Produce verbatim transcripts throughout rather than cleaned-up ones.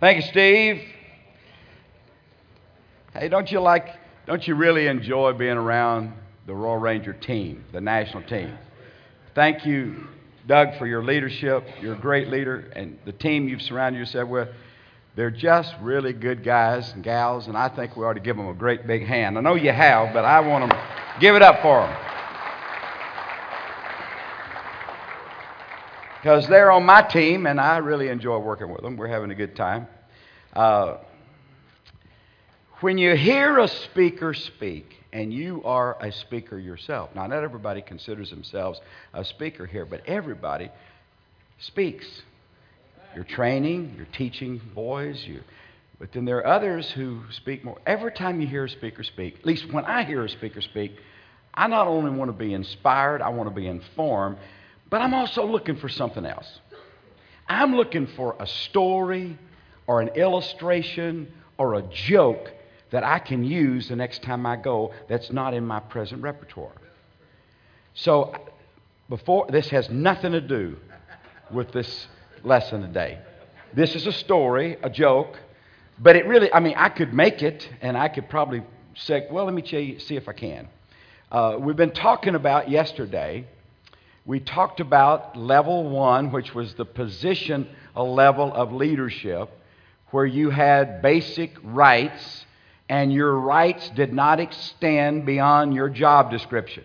Thank you, Steve. Hey, don't you like, don't you really enjoy being around the Royal Ranger team, the national team? Thank you, Doug, for your leadership. You're a great leader, and the team you've surrounded yourself with, they're just really good guys and gals, and I think we ought to give them a great big hand. I know you have, but I want to give it up for them. Because they're on my team, and I really enjoy working with them. We're having a good time. Uh, when you hear a speaker speak, and you are a speaker yourself, now not everybody considers themselves a speaker here, but everybody speaks. You're training, you're teaching boys, you, but then there are others who speak more. Every time you hear a speaker speak, at least when I hear a speaker speak, I not only want to be inspired, I want to be informed, but I'm also looking for something else. I'm looking for a story or an illustration or a joke that I can use the next time I go that's not in my present repertoire. So before, this has nothing to do with this lesson today. This is a story, a joke, but it really, I mean, I could make it, and I could probably say, well, let me see if I can. Uh, we've been talking about yesterday, we talked about level one, which was the position, a level of leadership, where you had basic rights, and your rights did not extend beyond your job description.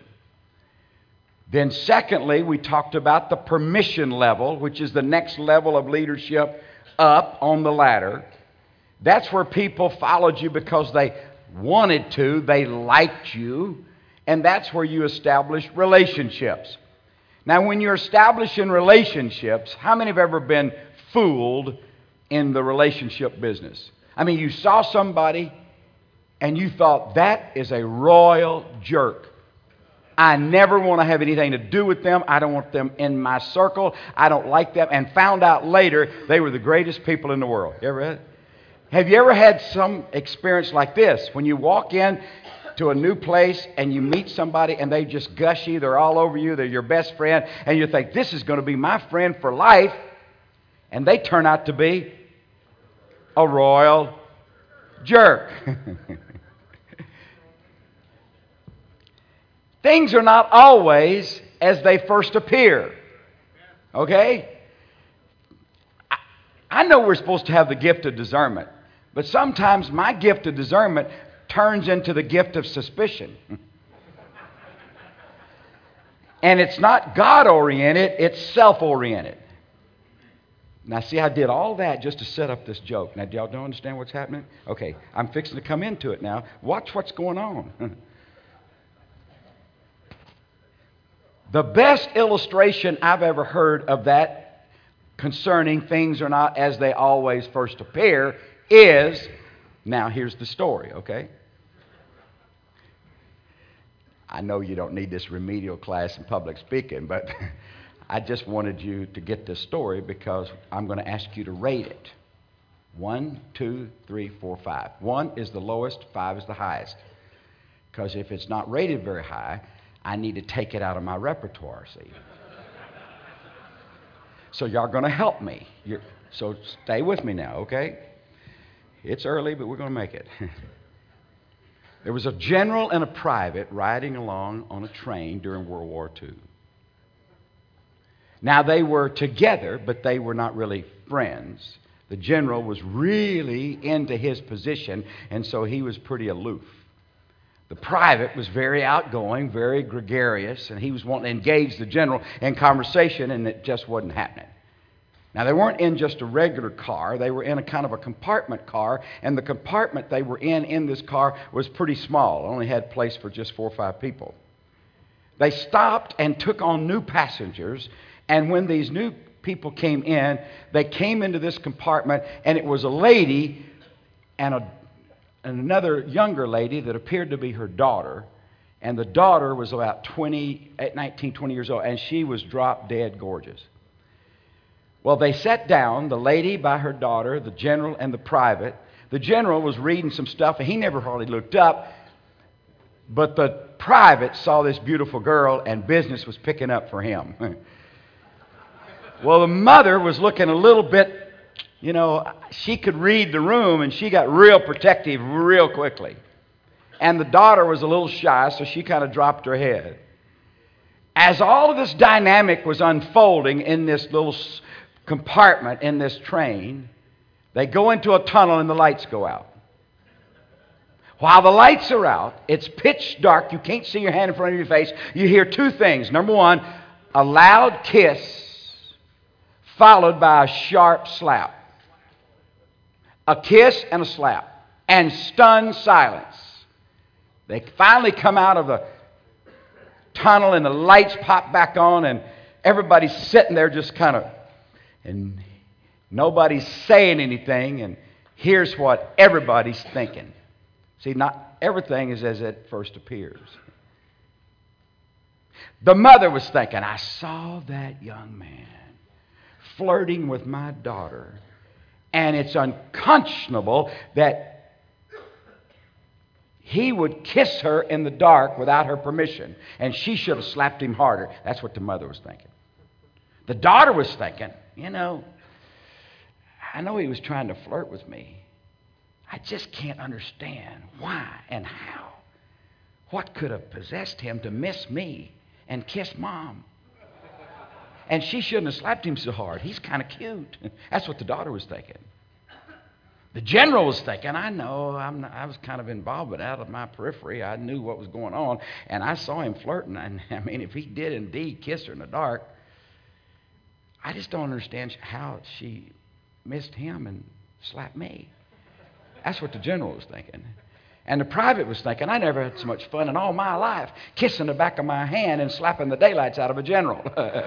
Then secondly, we talked about the permission level, which is the next level of leadership up on the ladder. That's where people followed you because they wanted to, they liked you, and that's where you establish relationships. Now, when you're establishing relationships, how many have ever been fooled in the relationship business? I mean, you saw somebody and you thought, that is a royal jerk. I never want to have anything to do with them. I don't want them in my circle. I don't like them. And found out later they were the greatest people in the world. You ever had it? Have you ever had some experience like this? When you walk in to a new place and you meet somebody and they just gushy, they're all over you, they're your best friend, and you think, this is going to be my friend for life, and they turn out to be a royal jerk. Things are not always as they first appear. Okay? I, I know we're supposed to have the gift of discernment, but sometimes my gift of discernment turns into the gift of suspicion. And it's not God-oriented, it's self-oriented. Now, see, I did all that just to set up this joke. Now, do y'all don't understand what's happening? Okay, I'm fixing to come into it now. Watch what's going on. The best illustration I've ever heard of that concerning things are not as they always first appear is, now here's the story, okay? I know you don't need this remedial class in public speaking, but I just wanted you to get this story because I'm going to ask you to rate it. One, two, three, four, five. One is the lowest, five is the highest. Because if it's not rated very high, I need to take it out of my repertoire, see. So y'all are going to help me. You're, so stay with me now, okay? It's early, but we're going to make it. There was a general and a private riding along on a train during World War Two. Now, they were together, but they were not really friends. The general was really into his position, and so he was pretty aloof. The private was very outgoing, very gregarious, and he was wanting to engage the general in conversation, and it just wasn't happening. Now, they weren't in just a regular car. They were in a kind of a compartment car, and the compartment they were in in this car was pretty small. It only had place for just four or five people. They stopped and took on new passengers, and when these new people came in, they came into this compartment, and it was a lady and a and another younger lady that appeared to be her daughter, and the daughter was about twenty, nineteen, twenty years old, and she was drop dead gorgeous. Well, they sat down, the lady by her daughter, the general and the private. The general was reading some stuff, and he never hardly looked up, but the private saw this beautiful girl, and business was picking up for him. Well, the mother was looking a little bit You know, she could read the room, and she got real protective real quickly. And the daughter was a little shy, so she kind of dropped her head. As all of this dynamic was unfolding in this little compartment in this train, they go into a tunnel and the lights go out. While the lights are out, it's pitch dark. You can't see your hand in front of your face. You hear two things. Number one, a loud kiss followed by a sharp slap. A kiss and a slap. And stunned silence. They finally come out of the tunnel and the lights pop back on and everybody's sitting there just kind of, and nobody's saying anything, and here's what everybody's thinking. See, not everything is as it first appears. The mother was thinking, I saw that young man flirting with my daughter, and it's unconscionable that he would kiss her in the dark without her permission, and she should have slapped him harder. That's what the mother was thinking. The daughter was thinking, you know, I know he was trying to flirt with me. I just can't understand why and how. What could have possessed him to miss me and kiss Mom? And she shouldn't have slapped him so hard. He's kind of cute. That's what the daughter was thinking. The general was thinking, I know, I'm not, I was kind of involved, but out of my periphery, I knew what was going on, and I saw him flirting. And I mean, if he did indeed kiss her in the dark, I just don't understand how she missed him and slapped me. That's what the general was thinking. And the private was thinking, I never had so much fun in all my life kissing the back of my hand and slapping the daylights out of a general.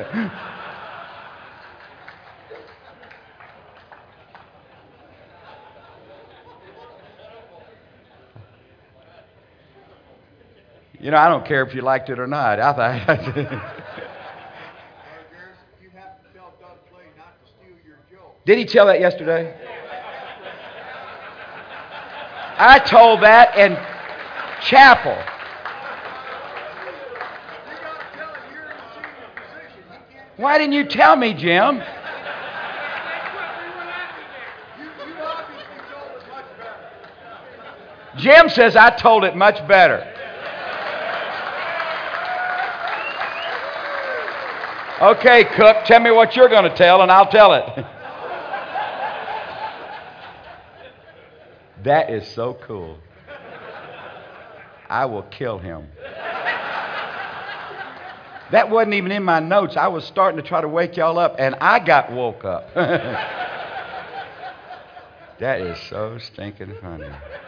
You know, I don't care if you liked it or not. I thought. Did he tell that yesterday? I told that in chapel. Why didn't you tell me, Jim? Jim says I told it much better. Okay, Cook, tell me what you're going to tell, and I'll tell it. That is so cool. I will kill him. That wasn't even in my notes. I was starting to try to wake y'all up, and I got woke up. That is so stinking funny.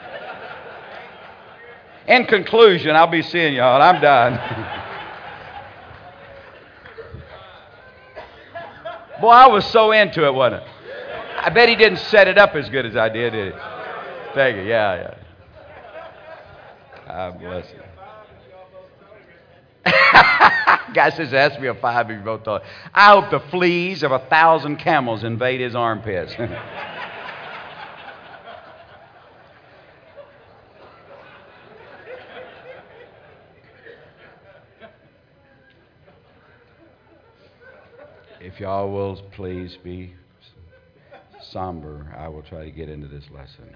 In conclusion, I'll be seeing y'all. I'm done. Boy, I was so into it, wasn't it? I bet he didn't set it up as good as I did, did he? Thank you. Yeah, yeah. God bless you. Guy says, ask me a five if you both thought. I hope the fleas of a thousand camels invade his armpits. If y'all will please be somber, I will try to get into this lesson.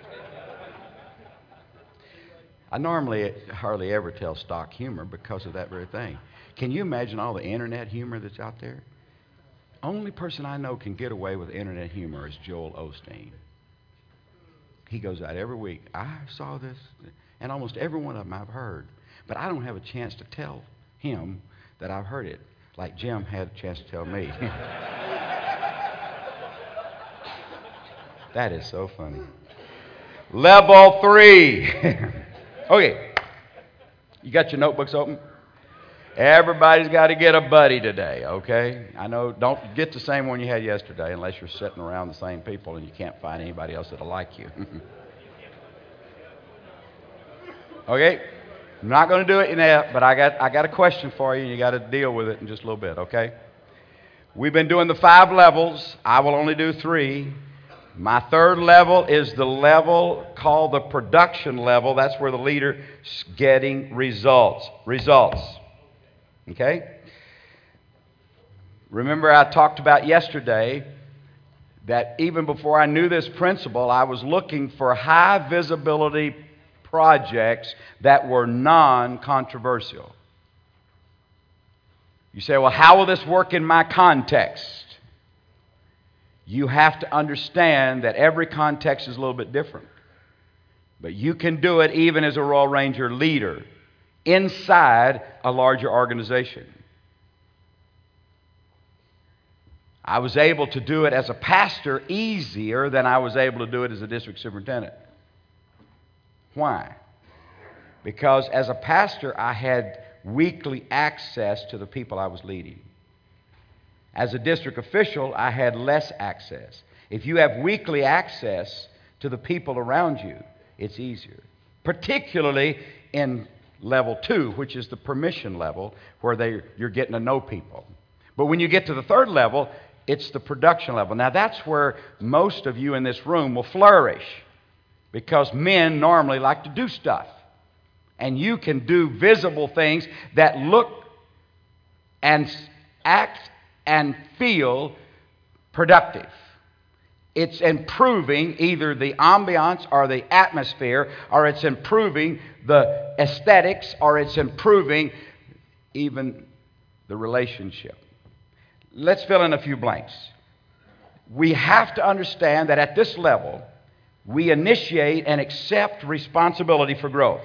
I normally hardly ever tell stock humor because of that very thing. Can you imagine all the internet humor that's out there? Only person I know can get away with internet humor is Joel Osteen. He goes out every week. I saw this, and almost every one of them I've heard. But I don't have a chance to tell him that I've heard it, like Jim had a chance to tell me. That is so funny. Level three. Okay. You got your notebooks open? Everybody's got to get a buddy today, okay? I know, don't get the same one you had yesterday unless you're sitting around the same people and you can't find anybody else that'll like you. Okay? I'm not going to do it yet, but I got, I got a question for you, and you got to deal with it in just a little bit, okay? We've been doing the five levels. I will only do three. My third level is the level called the production level. That's where the leader's getting results. Results. Okay? Remember I talked about yesterday that even before I knew this principle, I was looking for high visibility projects that were non-controversial. You say, well, how will this work in my context? You have to understand that every context is a little bit different. But you can do it even as a Royal Ranger leader inside a larger organization. I was able to do it as a pastor easier than I was able to do it as a district superintendent. Why? Because as a pastor, I had weekly access to the people I was leading. As a district official, I had less access. If you have weekly access to the people around you, it's easier. Particularly in level two, which is the permission level, where they, you're getting to know people. But when you get to the third level, it's the production level. Now, that's where most of you in this room will flourish, because men normally like to do stuff. And you can do visible things that look and act and feel productive. It's improving either the ambiance or the atmosphere, or it's improving the aesthetics, or it's improving even the relationship. Let's fill in a few blanks. We have to understand that at this level, we initiate and accept responsibility for growth.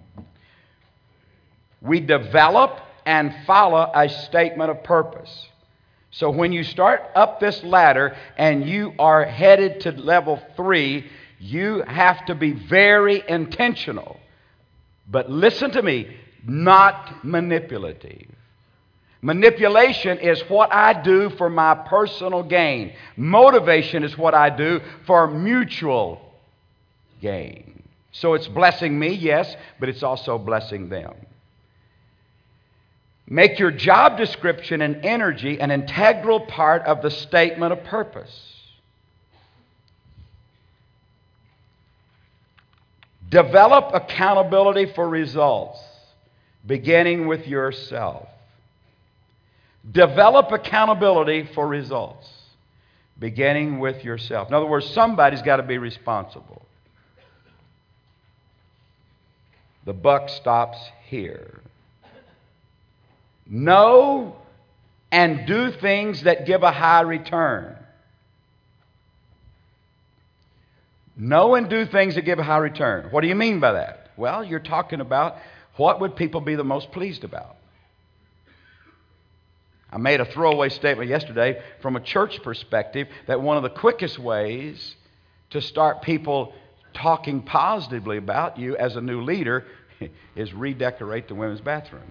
We develop and follow a statement of purpose. So when you start up this ladder and you are headed to level three, you have to be very intentional. But listen to me, not manipulative. Manipulation is what I do for my personal gain. Motivation is what I do for mutual gain. So it's blessing me, yes, but it's also blessing them. Make your job description and energy an integral part of the statement of purpose. Develop accountability for results, beginning with yourself. Develop accountability for results, beginning with yourself. In other words, somebody's got to be responsible. The buck stops here. Know and do things that give a high return. Know and do things that give a high return. What do you mean by that? Well, you're talking about what would people be the most pleased about. I made a throwaway statement yesterday from a church perspective that one of the quickest ways to start people talking positively about you as a new leader is redecorate the women's bathroom.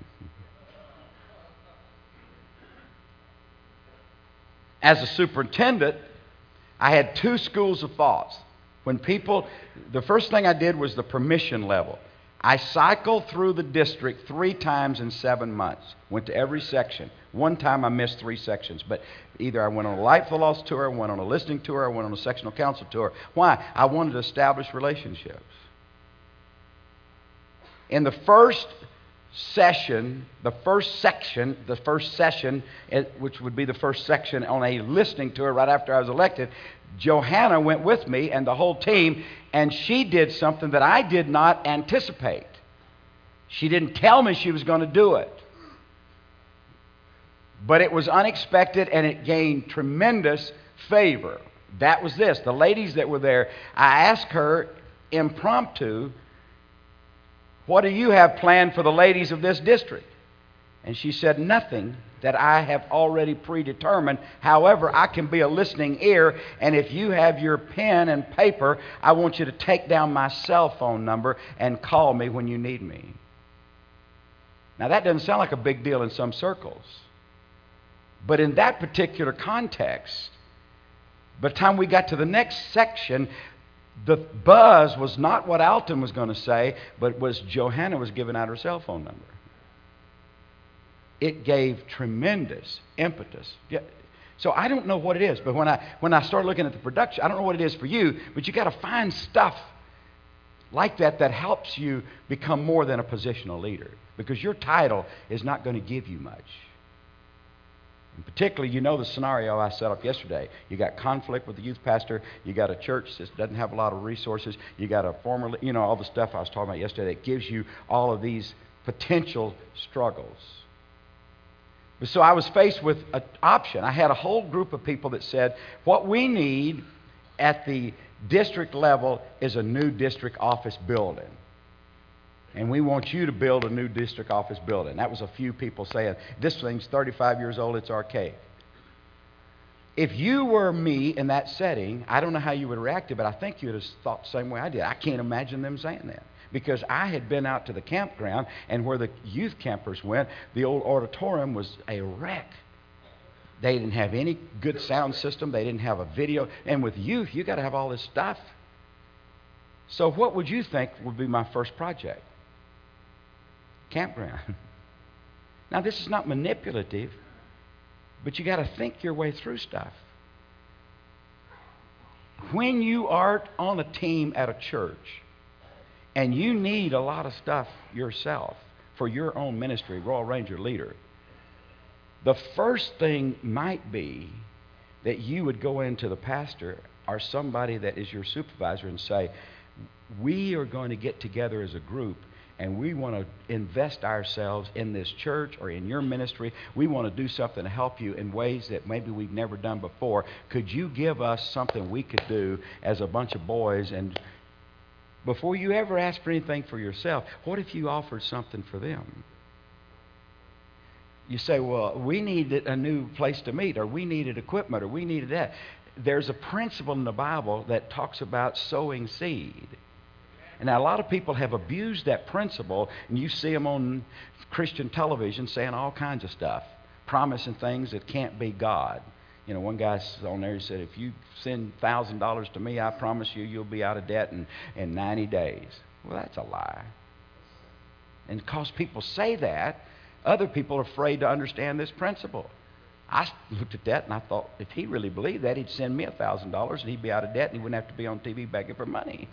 As a superintendent, I had two schools of thoughts. When people, the first thing I did was the permission level. I cycled through the district three times in seven months. Went to every section. One time I missed three sections, but either I went on a Light for Lost tour, I went on a listening tour, I went on a sectional council tour. Why? I wanted to establish relationships. In the first session, the first section, the first session, which would be the first section on a listening tour right after I was elected, Johanna went with me and the whole team, and she did something that I did not anticipate. She didn't tell me she was going to do it. But it was unexpected and it gained tremendous favor. That was this. The ladies that were there, I asked her impromptu, what do you have planned for the ladies of this district? And she said, nothing that I have already predetermined. However, I can be a listening ear, and if you have your pen and paper, I want you to take down my cell phone number and call me when you need me. Now, that doesn't sound like a big deal in some circles. But in that particular context, by the time we got to the next section, the buzz was not what Alton was going to say, but was Johanna was giving out her cell phone number. It gave tremendous impetus. Yeah. So I don't know what it is, but when I when I start looking at the production, I don't know what it is for you, but you got to find stuff like that that helps you become more than a positional leader, because your title is not going to give you much. And particularly, you know the scenario I set up yesterday. You got conflict with the youth pastor. You got a church that doesn't have a lot of resources. You got a former, you know, all the stuff I was talking about yesterday that gives you all of these potential struggles. So I was faced with an option. I had a whole group of people that said, what we need at the district level is a new district office building. And we want you to build a new district office building. That was a few people saying, this thing's thirty-five years old, it's archaic. If you were me in that setting, I don't know how you would have reacted, but I think you would have thought the same way I did. I can't imagine them saying that. Because I had been out to the campground, and where the youth campers went, the old auditorium was a wreck. They didn't have any good sound system. They didn't have a video. And with youth, you got to have all this stuff. So what would you think would be my first project? Campground. Now, this is not manipulative, but you got to think your way through stuff. When you are on a team at a church, and you need a lot of stuff yourself for your own ministry, Royal Ranger leader, the first thing might be that you would go into the pastor or somebody that is your supervisor and say, we are going to get together as a group and we want to invest ourselves in this church or in your ministry. We want to do something to help you in ways that maybe we've never done before. Could you give us something we could do as a bunch of boys? And before you ever ask for anything for yourself, what if you offered something for them? You say, well, we needed a new place to meet, or we needed equipment, or we needed that. There's a principle in the Bible that talks about sowing seed. And now a lot of people have abused that principle, and you see them on Christian television saying all kinds of stuff, promising things that can't be God. You know, one guy on there, he said, if you send one thousand dollars to me, I promise you you'll be out of debt in, in ninety days. Well, that's a lie. And because people say that, other people are afraid to understand this principle. I looked at that and I thought, if he really believed that, he'd send me one thousand dollars and he'd be out of debt and he wouldn't have to be on T V begging for money.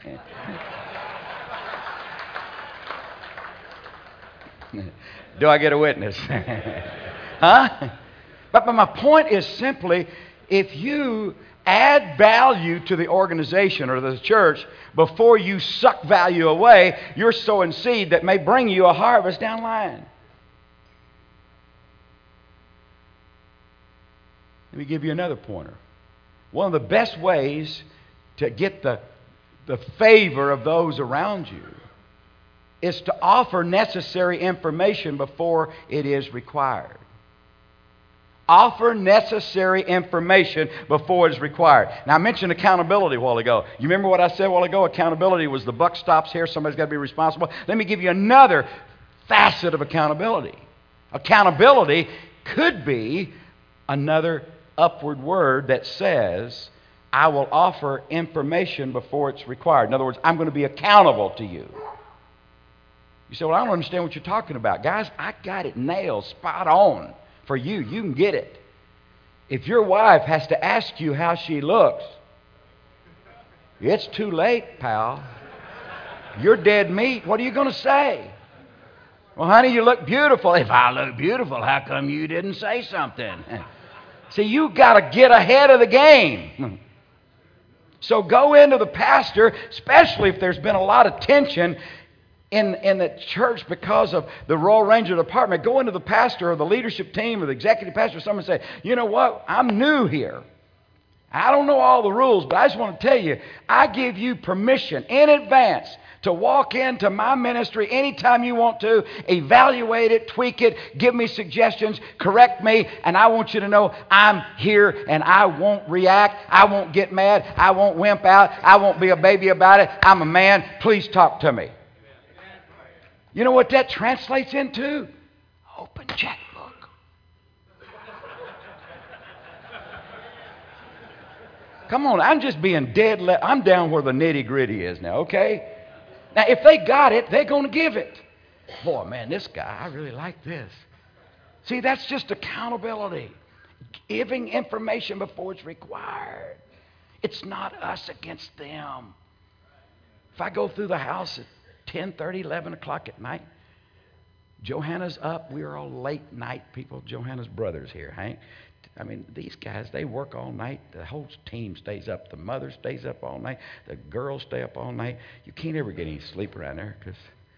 Do I get a witness? Huh? But, but my point is simply, if you add value to the organization or the church before you suck value away, you're sowing seed that may bring you a harvest down the line. Let me give you another pointer. One of the best ways to get the, the favor of those around you is to offer necessary information before it is required. Offer necessary information before it is required. Now, I mentioned accountability a while ago. You remember what I said a while ago? Accountability was the buck stops here. Somebody's got to be responsible. Let me give you another facet of accountability. Accountability could be another upward word that says, I will offer information before it's required. In other words, I'm going to be accountable to you. You say, well, I don't understand what you're talking about. Guys, I got it nailed, spot on for you. You can get it. If your wife has to ask you how she looks, it's too late, pal. You're dead meat. What are you going to say? Well, honey, you look beautiful. If I look beautiful, how come you didn't say something? See, you got to get ahead of the game. So go into the pastor, especially if there's been a lot of tension in, in the church because of the Royal Ranger Department. Go into the pastor or the leadership team or the executive pastor or someone and say, you know what, I'm new here. I don't know all the rules, but I just want to tell you, I give you permission in advance to walk into my ministry anytime you want to, evaluate it, tweak it, give me suggestions, correct me, and I want you to know I'm here and I won't react, I won't get mad, I won't wimp out, I won't be a baby about it. I'm a man. Please talk to me. You know what that translates into? Open checkbook. Come on, I'm just being dead. Le- I'm down where the nitty gritty is now, okay? Now, if they got it, they're going to give it. Boy, man, this guy, I really like this. See, that's just accountability. Giving information before it's required. It's not us against them. If I go through the house at ten thirty, eleven o'clock at night, Johanna's up. We are all late night people. Johanna's brother's here, Hank. I mean, these guys, they work all night. The whole team stays up. The mother stays up all night. The girls stay up all night. You can't ever get any sleep around there because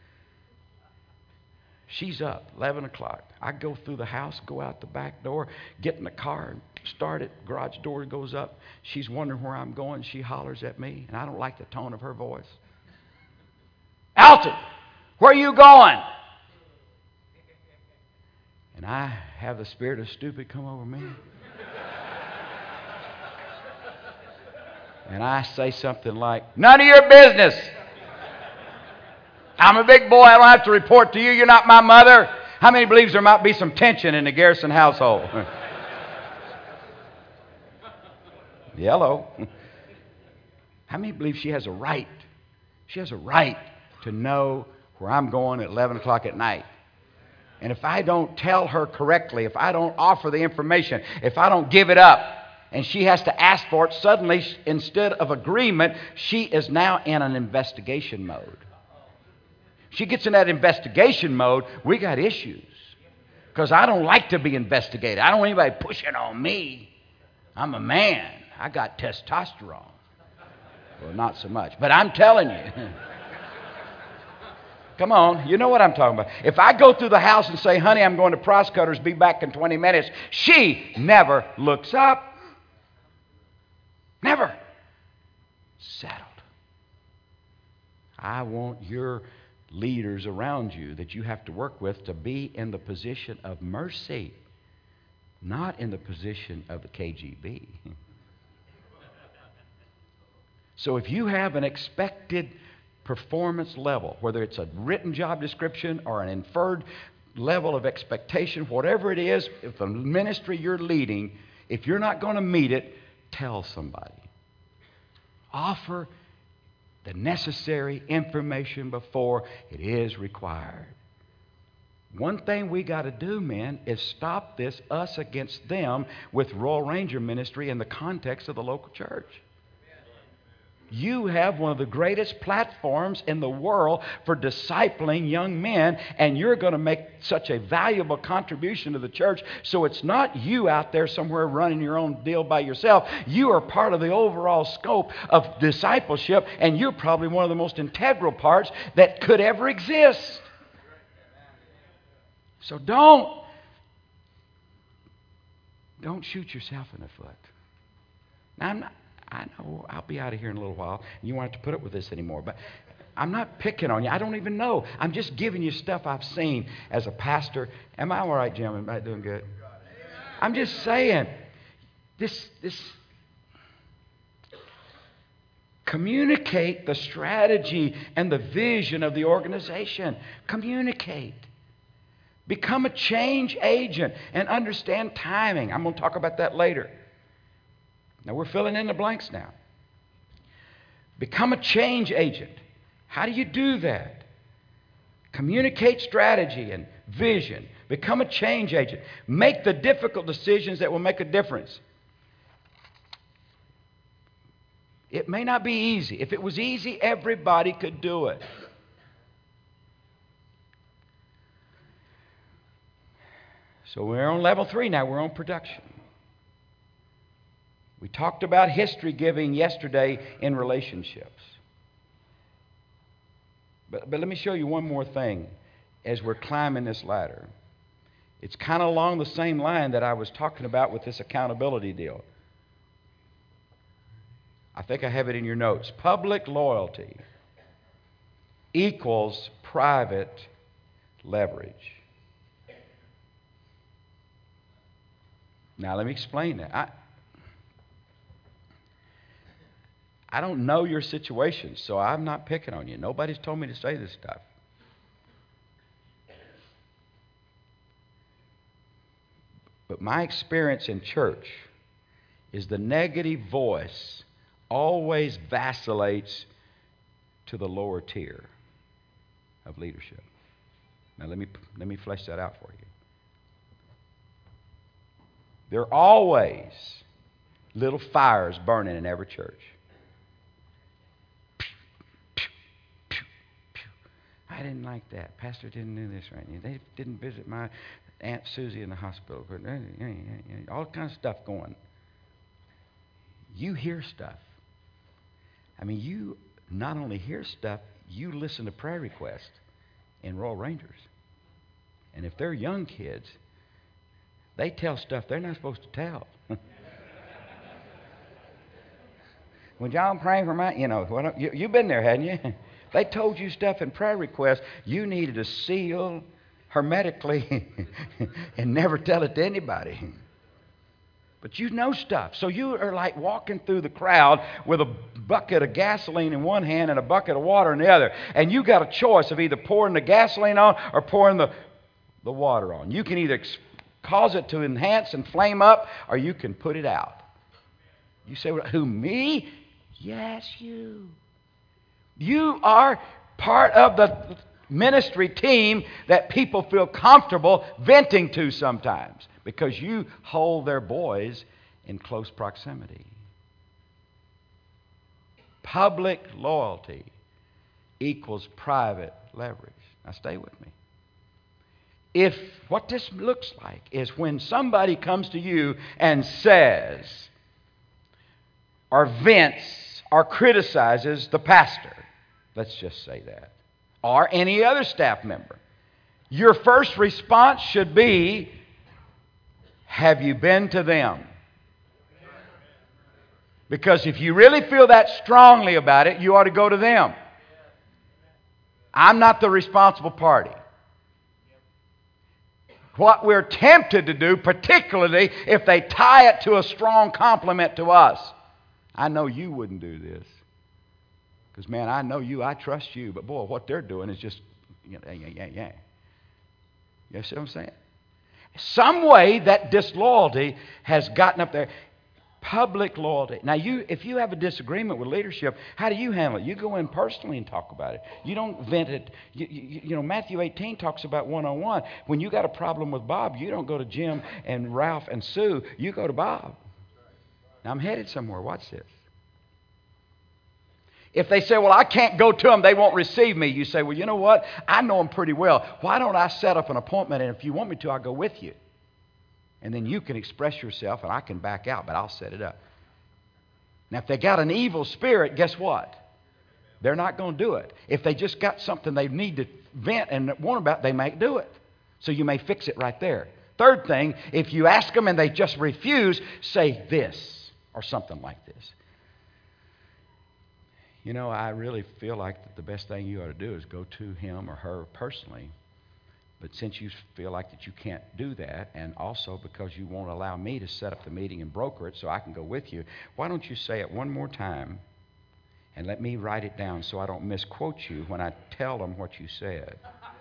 she's up, eleven o'clock. I go through the house, go out the back door, get in the car, and start it. Garage door goes up. She's wondering where I'm going. She hollers at me, and I don't like the tone of her voice. Alton, where are you going? And I have the spirit of stupid come over me. And I say something like, none of your business. I'm a big boy. I don't have to report to you. You're not my mother. How many believes there might be some tension in the Garrison household? Yellow. How many believe she has a right? She has a right to know where I'm going at eleven o'clock at night. And if I don't tell her correctly, if I don't offer the information, if I don't give it up, and she has to ask for it, suddenly, instead of agreement, she is now in an investigation mode. She gets in that investigation mode, we got issues. Because I don't like to be investigated. I don't want anybody pushing on me. I'm a man. I got testosterone. Well, not so much. But I'm telling you. Come on, you know what I'm talking about. If I go through the house and say, honey, I'm going to Price Cutters, be back in twenty minutes, she never looks up. Never. Settled. I want your leaders around you that you have to work with to be in the position of mercy, not in the position of the K G B. So if you have an expected performance level, whether it's a written job description or an inferred level of expectation, whatever it is, if the ministry you're leading, if you're not going to meet it, tell somebody. Offer the necessary information before it is required. One thing we got to do, men, is stop this us against them with Royal Ranger ministry in the context of the local church. You have one of the greatest platforms in the world for discipling young men, and you're going to make such a valuable contribution to the church. So it's not you out there somewhere running your own deal by yourself. You are part of the overall scope of discipleship, and you're probably one of the most integral parts that could ever exist. So don't, don't shoot yourself in the foot. Now, I'm not. I know I'll be out of here in a little while, and you won't have to put up with this anymore. But I'm not picking on you. I don't even know. I'm just giving you stuff I've seen as a pastor. Am I all right, Jim? Am I doing good? I'm just saying, this, this, communicate the strategy and the vision of the organization. Communicate. Become a change agent and understand timing. I'm going to talk about that later. Now, we're filling in the blanks now. Become a change agent. How do you do that? Communicate strategy and vision. Become a change agent. Make the difficult decisions that will make a difference. It may not be easy. If it was easy, everybody could do it. So we're on level three now. We're on production. We talked about history giving yesterday in relationships. But, but let me show you one more thing as we're climbing this ladder. It's kind of along the same line that I was talking about with this accountability deal. I think I have it in your notes. Public loyalty equals private leverage. Now, let me explain that. I, I don't know your situation, so I'm not picking on you. Nobody's told me to say this stuff. But my experience in church is the negative voice always vacillates to the lower tier of leadership. Now, let me, let me flesh that out for you. There are always little fires burning in every church. I didn't like that. Pastor didn't do this right. They didn't visit my Aunt Susie in the hospital. All kinds of stuff going. You hear stuff. I mean, you not only hear stuff, you listen to prayer requests in Royal Rangers. And if they're young kids, they tell stuff they're not supposed to tell. When y'all pray for my, you know, what, you, you've been there, hadn't you? They told you stuff in prayer requests you needed to seal hermetically and never tell it to anybody. But you know stuff. So you are like walking through the crowd with a bucket of gasoline in one hand and a bucket of water in the other. And you got a choice of either pouring the gasoline on or pouring the, the water on. You can either ex- cause it to enhance and flame up, or you can put it out. You say, well, who, me? Yes, you. You are part of the ministry team that people feel comfortable venting to sometimes because you hold their boys in close proximity. Public loyalty equals private leverage. Now stay with me. If what this looks like is when somebody comes to you and says or vents or criticizes the pastor, let's just say that, or any other staff member, your first response should be, have you been to them? Because if you really feel that strongly about it, you ought to go to them. I'm not the responsible party. What we're tempted to do, particularly if they tie it to a strong compliment to us, I know you wouldn't do this. Because, man, I know you, I trust you, but boy, what they're doing is just, you know, yeah, yeah, yeah. You see what I'm saying? Some way that disloyalty has gotten up there. Public loyalty. Now, you, if you have a disagreement with leadership, how do you handle it? You go in personally and talk about it. You don't vent it. You, you, you know, Matthew eighteen talks about one-on-one. When you got a problem with Bob, you don't go to Jim and Ralph and Sue. You go to Bob. Now, I'm headed somewhere. Watch this. If they say, well, I can't go to them, they won't receive me. You say, well, you know what? I know them pretty well. Why don't I set up an appointment, and if you want me to, I'll go with you. And then you can express yourself, and I can back out, but I'll set it up. Now, if they got an evil spirit, guess what? They're not going to do it. If they just got something they need to vent and want about, they may do it. So you may fix it right there. Third thing, if you ask them and they just refuse, say this or something like this. You know, I really feel like that the best thing you ought to do is go to him or her personally. But since you feel like that you can't do that, and also because you won't allow me to set up the meeting and broker it so I can go with you, why don't you say it one more time and let me write it down so I don't misquote you when I tell them what you said.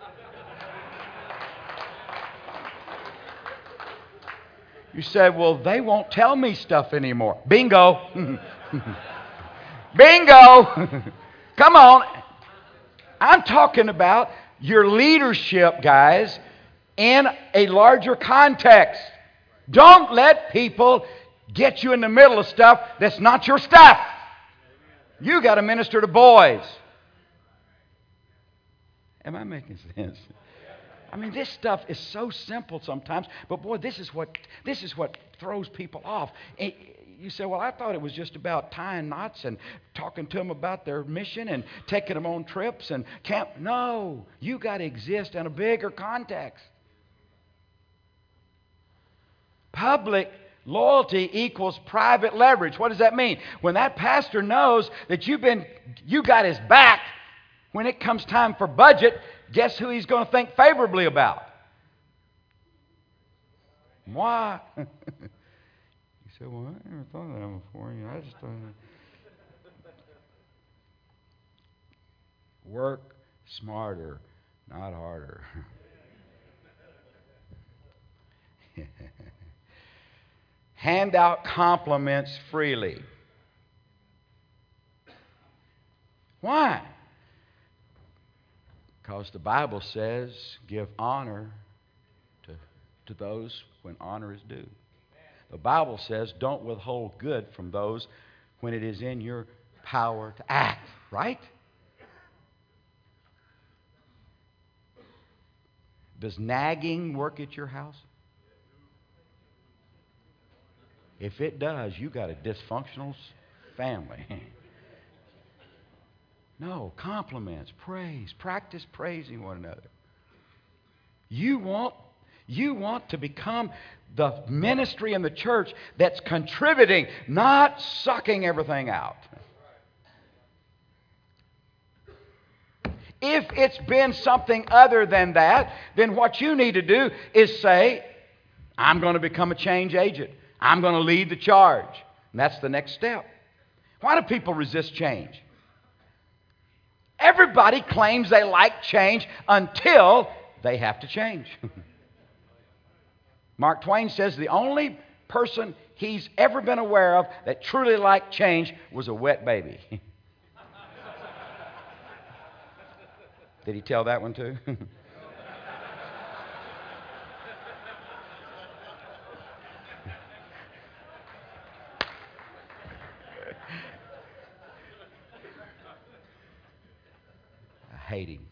You said, well, they won't tell me stuff anymore. Bingo. Bingo. Come on. I'm talking about your leadership, guys, in a larger context. Don't let people get you in the middle of stuff that's not your stuff. You got to minister to boys. Am I making sense? I mean, this stuff is so simple sometimes, but boy, this is what this is what throws people off. You say, well, I thought it was just about tying knots and talking to them about their mission and taking them on trips and camp. No, you got to exist in a bigger context. Public loyalty equals private leverage. What does that mean? When that pastor knows that you've been, you got his back, when it comes time for budget, guess who he's going to think favorably about? Why? You say, well, I never thought of that before. You know, I just thought work smarter, not harder. Hand out compliments freely. Why? Because the Bible says, give honor to, to those when honor is due. The Bible says, don't withhold good from those when it is in your power to act, right? Does nagging work at your house? If it does, you got a dysfunctional family. No, compliments, praise, practice praising one another. You want, you want to become the ministry in the church that's contributing, not sucking everything out. If it's been something other than that, then what you need to do is say, I'm going to become a change agent. I'm going to lead the charge. And that's the next step. Why do people resist change? Everybody claims they like change until they have to change. Mark Twain says the only person he's ever been aware of that truly liked change was a wet baby. Did he tell that one too? I hate him.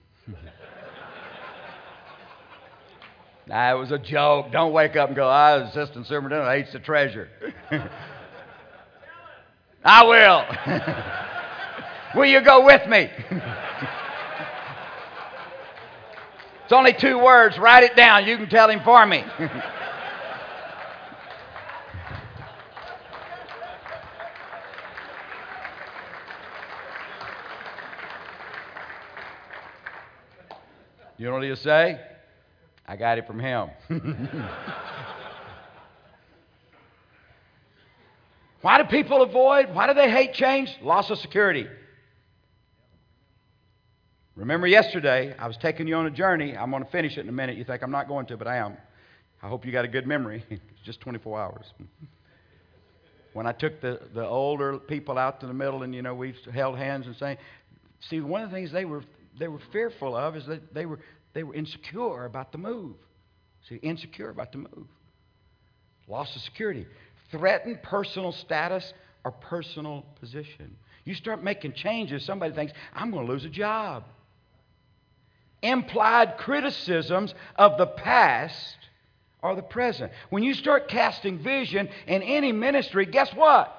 Nah, it was a joke. Don't wake up and go, I was assistant superintendent hates the treasurer. I will. Will you go with me? It's only two words. Write it down. You can tell him for me. You know what he'll say? I got it from him. Why do people avoid? Why do they hate change? Loss of security. Remember yesterday, I was taking you on a journey. I'm going to finish it in a minute. You think I'm not going to, but I am. I hope you got a good memory. It's just twenty-four hours. When I took the, the older people out to the middle and, you know, we held hands and saying, see, one of the things they were they were fearful of is that they were they were insecure about the move. See, insecure about the move. Loss of security. Threatened personal status or personal position. You start making changes, somebody thinks, I'm going to lose a job. Implied criticisms of the past or the present. When you start casting vision in any ministry, guess what?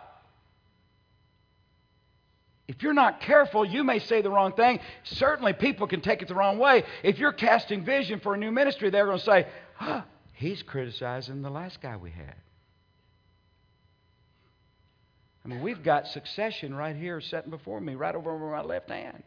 If you're not careful, you may say the wrong thing. Certainly people can take it the wrong way. If you're casting vision for a new ministry, they're going to say, huh, he's criticizing the last guy we had. I mean, we've got Succession right here sitting before me, right over on my left hand.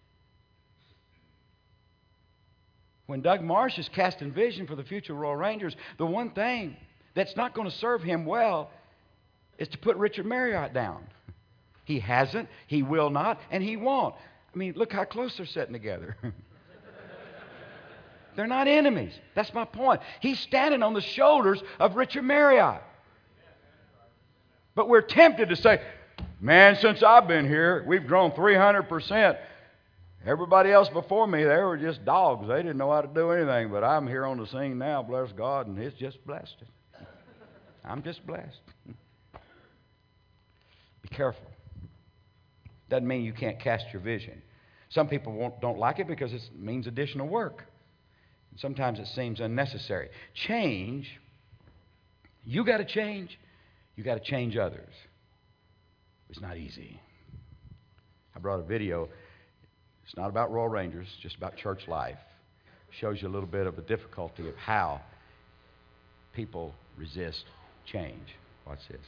When Doug Marsh is casting vision for the future Royal Rangers, the one thing that's not going to serve him well is to put Richard Marriott down. He hasn't, he will not, and he won't. I mean, look how close they're sitting together. They're not enemies. That's my point. He's standing on the shoulders of Richard Marriott. But we're tempted to say, man, since I've been here, we've grown three hundred percent. Everybody else before me, they were just dogs. They didn't know how to do anything. But I'm here on the scene now, bless God, and it's just blessed. I'm just blessed. Be careful. Doesn't mean you can't cast your vision. Some people won't, don't like it because it means additional work. Sometimes it seems unnecessary. Change, you got to change. You got to change others. It's not easy. I brought a video. It's not about Royal Rangers, it's just about church life. Shows you a little bit of the difficulty of how people resist change. Watch this.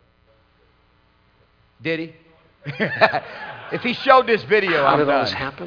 Did he? If he showed this video, How I'm did all done. this happen?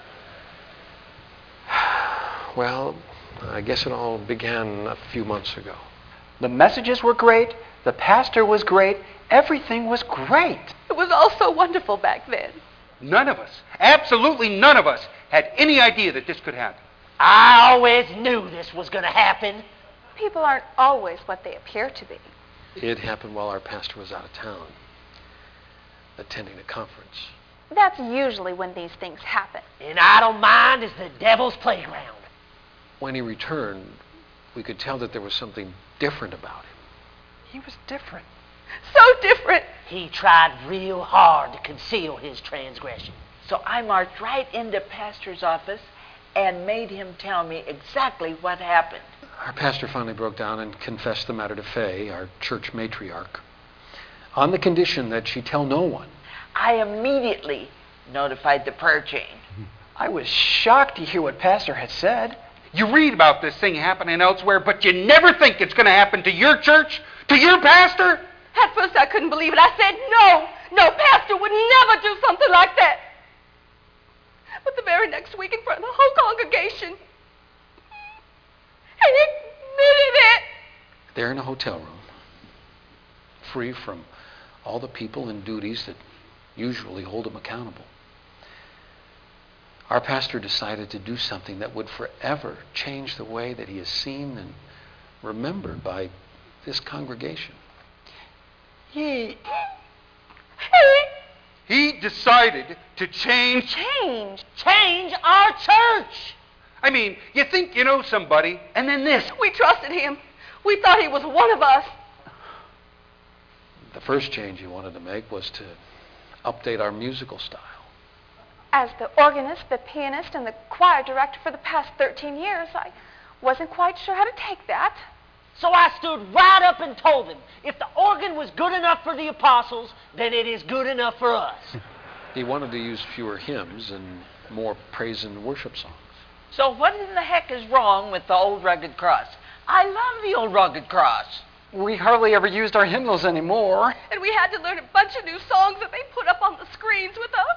Well, I guess it all began a few months ago. The messages were great. The pastor was great. Everything was great. It was all so wonderful back then. None of us, absolutely none of us, had any idea that this could happen. I always knew this was going to happen. People aren't always what they appear to be. It happened while our pastor was out of town, attending a conference. That's usually when these things happen. An idle mind is the devil's playground. When he returned, we could tell that there was something different about him. He was different. So different. He tried real hard to conceal his transgression. So I marched right into Pastor's office and made him tell me exactly what happened. Our pastor finally broke down and confessed the matter to Fay, our church matriarch, on the condition that she tell no one. I immediately notified the prayer chain. I was shocked to hear what Pastor had said. You read about this thing happening elsewhere, but you never think it's going to happen to your church, to your pastor? At first I couldn't believe it. I said, no, no, Pastor would never do something like that. But the very next week in front of the whole congregation, he admitted it. They're in a hotel room, free from all the people and duties that usually hold him accountable. Our pastor decided to do something that would forever change the way that he is seen and remembered by this congregation. He... He decided to change... Change? Change our church! I mean, you think you know somebody, and then this. We trusted him. We thought he was one of us. The first change he wanted to make was to update our musical style. As the organist, the pianist, and the choir director for the past thirteen years, I wasn't quite sure how to take that. So I stood right up and told him, if the organ was good enough for the apostles, then it is good enough for us. He wanted to use fewer hymns and more praise and worship songs. So what in the heck is wrong with the old rugged cross? I love the old rugged cross. We hardly ever used our hymnals anymore. And we had to learn a bunch of new songs that they put up on the screens with a...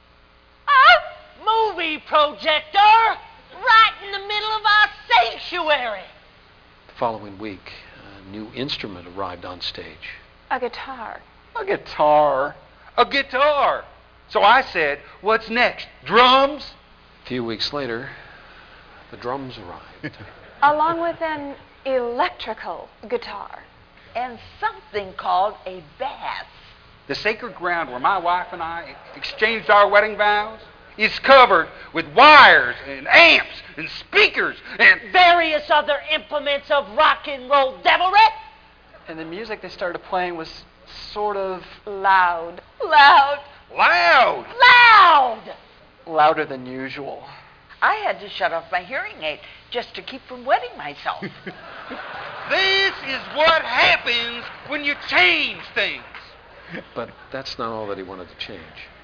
Ah! Movie projector! Right in the middle of our sanctuary! The following week, a new instrument arrived on stage. A guitar. A guitar. A guitar. So I said, what's next? Drums? A few weeks later, the drums arrived. Along with an electrical guitar. And something called a bass. The sacred ground where my wife and I exchanged our wedding vows is covered with wires and amps and speakers and... various other implements of rock and roll devilry. And the music they started playing was sort of Loud. Loud. loud. Loud! louder than usual. I had to shut off my hearing aid just to keep from wetting myself. This is what happens when you change things. But that's not all that he wanted to change.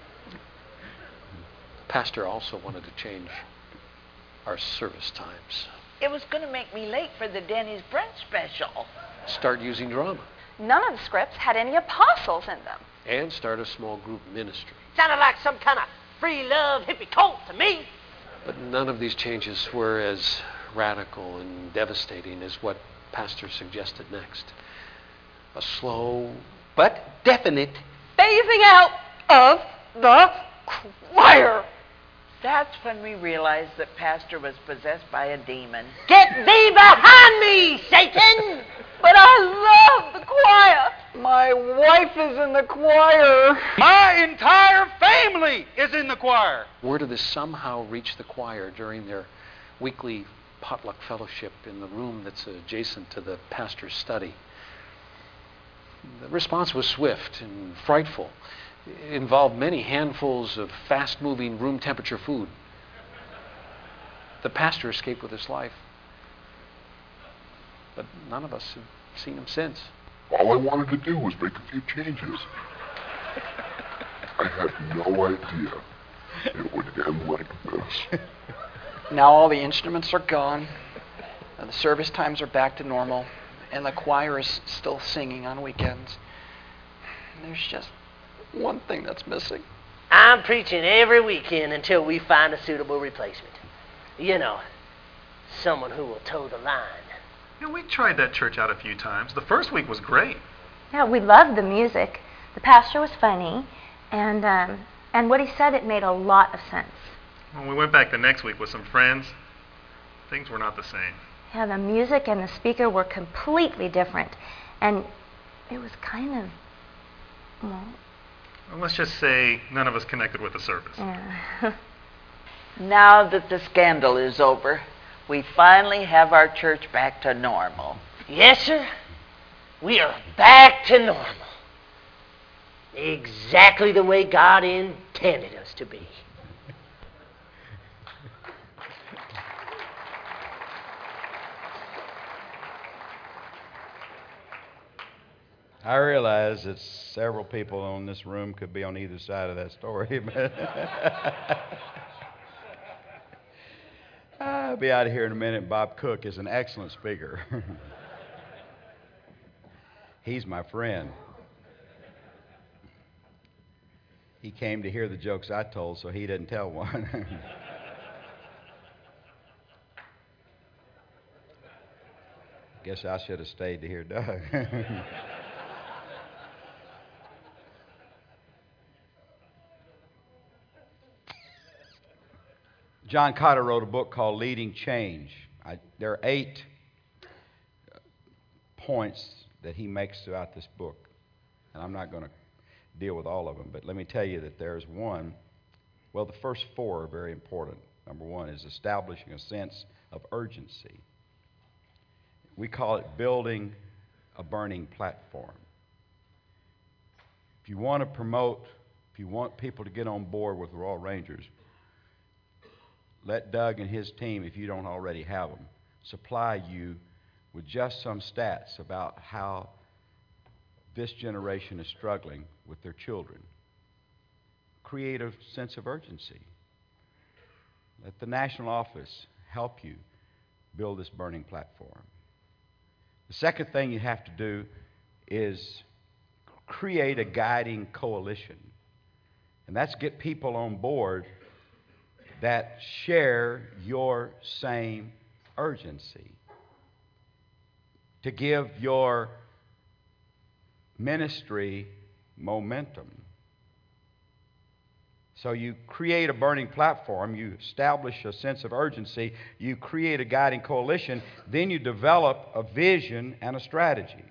Pastor also wanted to change our service times. It was going to make me late for the Denny's brunch special. Start using drama. None of the scripts had any apostles in them. And start a small group ministry. Sounded like some kind of free love hippie cult to me. But none of these changes were as radical and devastating as what Pastor suggested next. A slow But definite. Phasing out of the choir. That's when we realized that Pastor was possessed by a demon. Get thee behind me, Satan! But I love the choir. My wife is in the choir. My entire family is in the choir. word of this somehow reached the choir during their weekly potluck fellowship in the room that's adjacent to the pastor's study. The response was swift and frightful. It involved many handfuls of fast-moving room temperature food. The pastor escaped with his life, but none of us have seen him since. All I wanted to do was make a few changes. I had no idea it would end like this. Now all the instruments are gone, and the service times are back to normal, and the choir is still singing on weekends. There's just one thing that's missing. I'm preaching every weekend until we find a suitable replacement. You know, someone who will toe the line. Yeah, we tried that church out a few times. The first week was great. Yeah, we loved the music. The pastor was funny, and um, and what he said, it made a lot of sense. When we went back the next week with some friends, things were not the same. Yeah, the music and the speaker were completely different, and it was kind of, well, Well, let's just say none of us connected with the service. yeah. Now that the scandal is over, we finally have our church back to normal. Yes, sir. We are back to normal. Exactly the way God intended us to be. I realize that several people in this room could be on either side of that story. But I'll be out of here in a minute. Bob Cook is an excellent speaker. He's my friend. He came to hear the jokes I told, so he didn't tell one. Guess I should have stayed to hear Doug. John Cotter wrote a book called Leading Change. I, there are eight points that he makes throughout this book, and I'm not going to deal with all of them, but let me tell you that there's one. Well, the first four are very important. Number one is establishing a sense of urgency. We call it building a burning platform. If you want to promote, if you want people to get on board with Royal Rangers, let Doug and his team, if you don't already have them, supply you with just some stats about how this generation is struggling with their children. Create a sense of urgency. Let the national office help you build this burning platform. The second thing you have to do is create a guiding coalition. And that's get people on board that share your same urgency. To give your ministry momentum. So you create a burning platform, you establish a sense of urgency, you create a guiding coalition, then you develop a vision and a strategy.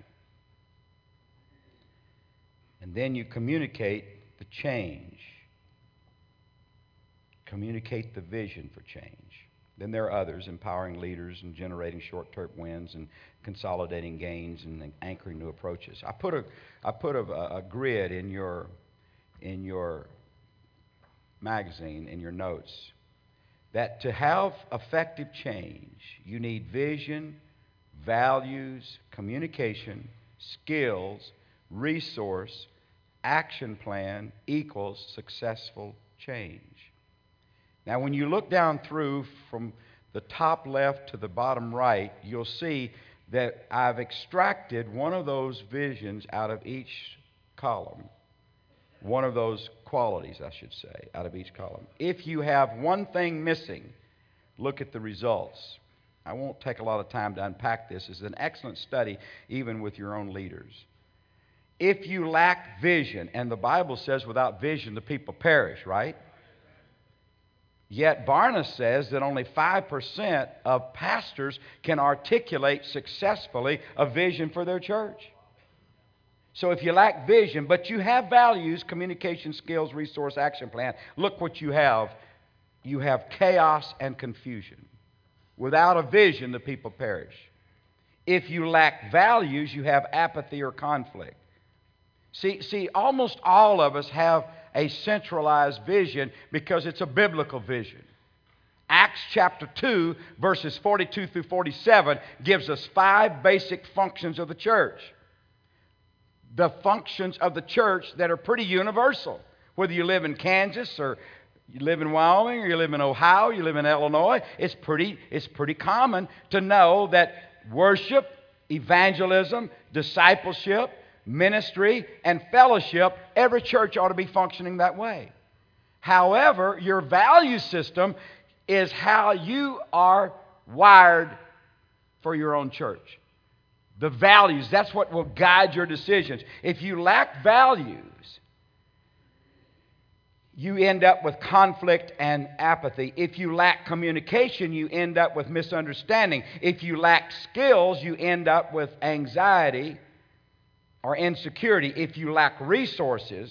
And then you communicate the change. Communicate the vision for change. Then there are others, empowering leaders and generating short-term wins and consolidating gains and anchoring new approaches. I put a, I put a, a grid in your, in your magazine, in your notes, that to have effective change, you need vision, values, communication, skills, resource, action plan equals successful change. Now, when you look down through from the top left to the bottom right, you'll see that I've extracted one of those visions out of each column. One of those qualities, I should say, out of each column. If you have one thing missing, look at the results. I won't take a lot of time to unpack this. It's an excellent study, even with your own leaders. If you lack vision, and the Bible says without vision the people perish, right? Yet Barna says that only five percent of pastors can articulate successfully a vision for their church. So if you lack vision, but you have values, communication skills, resource, action plan, look what you have. You have chaos and confusion. Without a vision, the people perish. If you lack values, you have apathy or conflict. See, see, almost all of us have a centralized vision because it's a biblical vision. Acts chapter two, verses forty-two through forty-seven, gives us five basic functions of the church. The functions of the church that are pretty universal. Whether you live in Kansas or you live in Wyoming or you live in Ohio, you live in Illinois, it's pretty, it's pretty common to know that worship, evangelism, discipleship, ministry, and fellowship, every church ought to be functioning that way. However, your value system is how you are wired for your own church. The values, that's what will guide your decisions. If you lack values, you end up with conflict and apathy. If you lack communication, you end up with misunderstanding. If you lack skills, you end up with anxiety or insecurity. If you lack resources,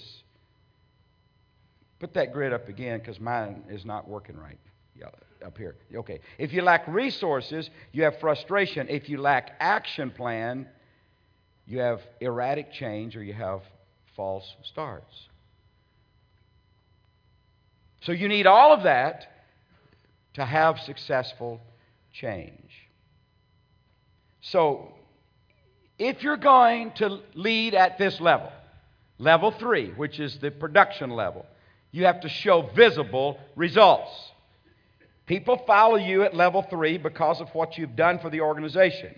put that grid up again because mine is not working right. Yeah, up here. Okay. If you lack resources, you have frustration. If you lack action plan, you have erratic change or you have false starts. So you need all of that to have successful change. So if you're going to lead at this level, level three, which is the production level, you have to show visible results. People follow you at level three because of what you've done for the organization.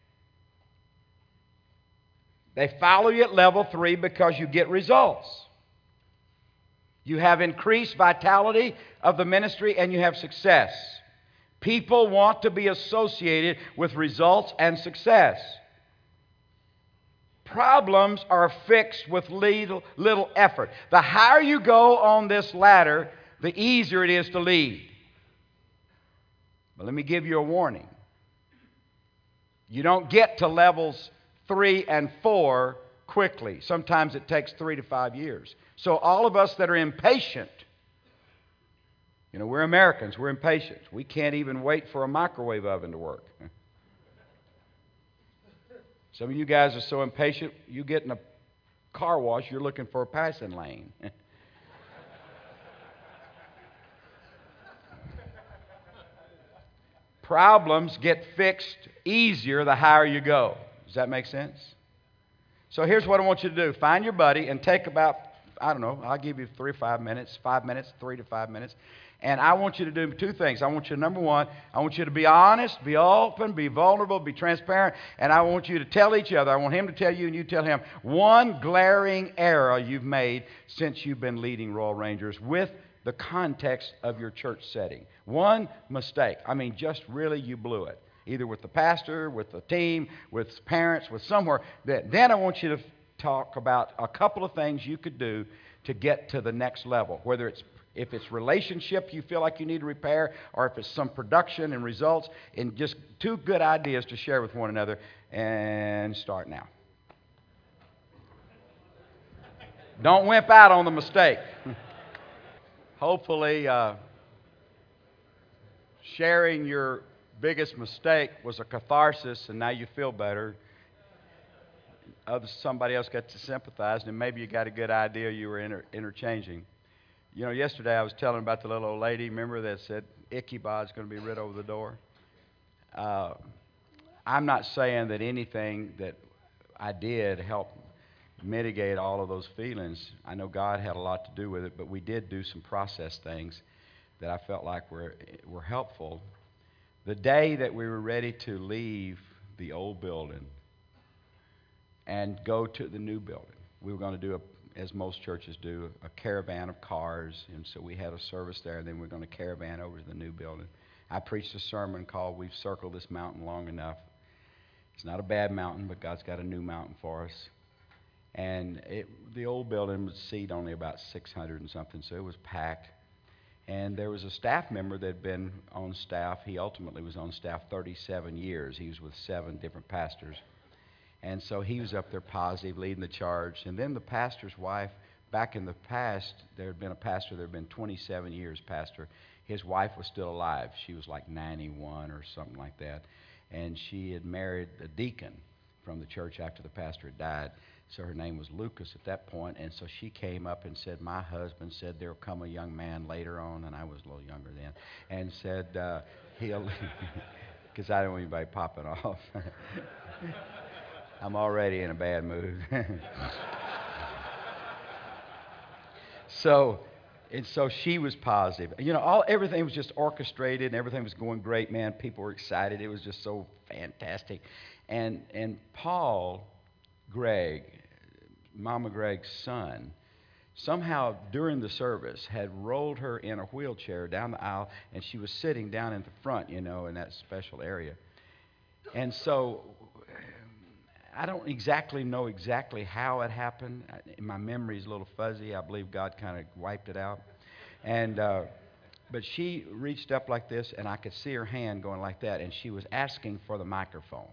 They follow you at level three because you get results. You have increased vitality of the ministry and you have success. People want to be associated with results and success. Problems are fixed with little, little effort. The higher you go on this ladder, the easier it is to lead. But let me give you a warning. You don't get to levels three and four quickly. Sometimes it takes three to five years. So all of us that are impatient, you know, we're Americans, we're impatient. We can't even wait for a microwave oven to work. Some of you guys are so impatient, you get in a car wash, you're looking for a passing lane. Problems get fixed easier the higher you go. Does that make sense? So here's what I want you to do. Find your buddy and take about, I don't know, I'll give you three or five minutes, five minutes, three to five minutes. And I want you to do two things. I want you, number one, I want you to be honest, be open, be vulnerable, be transparent. And I want you to tell each other, I want him to tell you and you tell him, one glaring error you've made since you've been leading Royal Rangers with the context of your church setting. One mistake. I mean, just really you blew it. Either with the pastor, with the team, with parents, with somewhere. Then I want you to talk about a couple of things you could do to get to the next level, whether it's if it's relationship you feel like you need to repair, or if it's some production and results, and just two good ideas to share with one another. And start now. Don't wimp out on the mistake. Hopefully, uh, sharing your biggest mistake was a catharsis, and now you feel better. Other, somebody else got to sympathize, and maybe you got a good idea you were inter- interchanging. You know, yesterday I was telling about the little old lady, remember, that said Ichabod's going to be writ over the door? Uh, I'm not saying that anything that I did helped mitigate all of those feelings. I know God had a lot to do with it, but we did do some process things that I felt like were, were helpful. The day that we were ready to leave the old building and go to the new building, we were going to do, a, as most churches do, a caravan of cars. And so we had a service there, and then we we're going to caravan over to the new building. I preached a sermon called We've Circled This Mountain Long Enough. It's not a bad mountain, but God's got a new mountain for us. And it, the old building would seat only about six hundred and something, so it was packed. And there was a staff member that had been on staff. He ultimately was on staff thirty-seven years. He was with seven different pastors. And so he was up there positive, leading the charge. And then the pastor's wife, back in the past, there had been a pastor, there had been twenty-seven years pastor. His wife was still alive. She was like ninety-one or something like that. And she had married a deacon from the church after the pastor had died. So her name was Lucas at that point, and so she came up and said, my husband said there'll come a young man later on, and I was a little younger then, and said uh, he'll, because I don't want anybody popping off. I'm already in a bad mood. so, and so she was positive. You know, all everything was just orchestrated, and everything was going great, man. People were excited. It was just so fantastic. And and Paul Greg, Mama Greg's son, somehow during the service had rolled her in a wheelchair down the aisle, and she was sitting down in the front, you know, in that special area. And so I don't exactly know exactly how it happened. My memory is a little fuzzy. I believe God kind of wiped it out. And uh, but she reached up like this, and I could see her hand going like that, and she was asking for the microphone.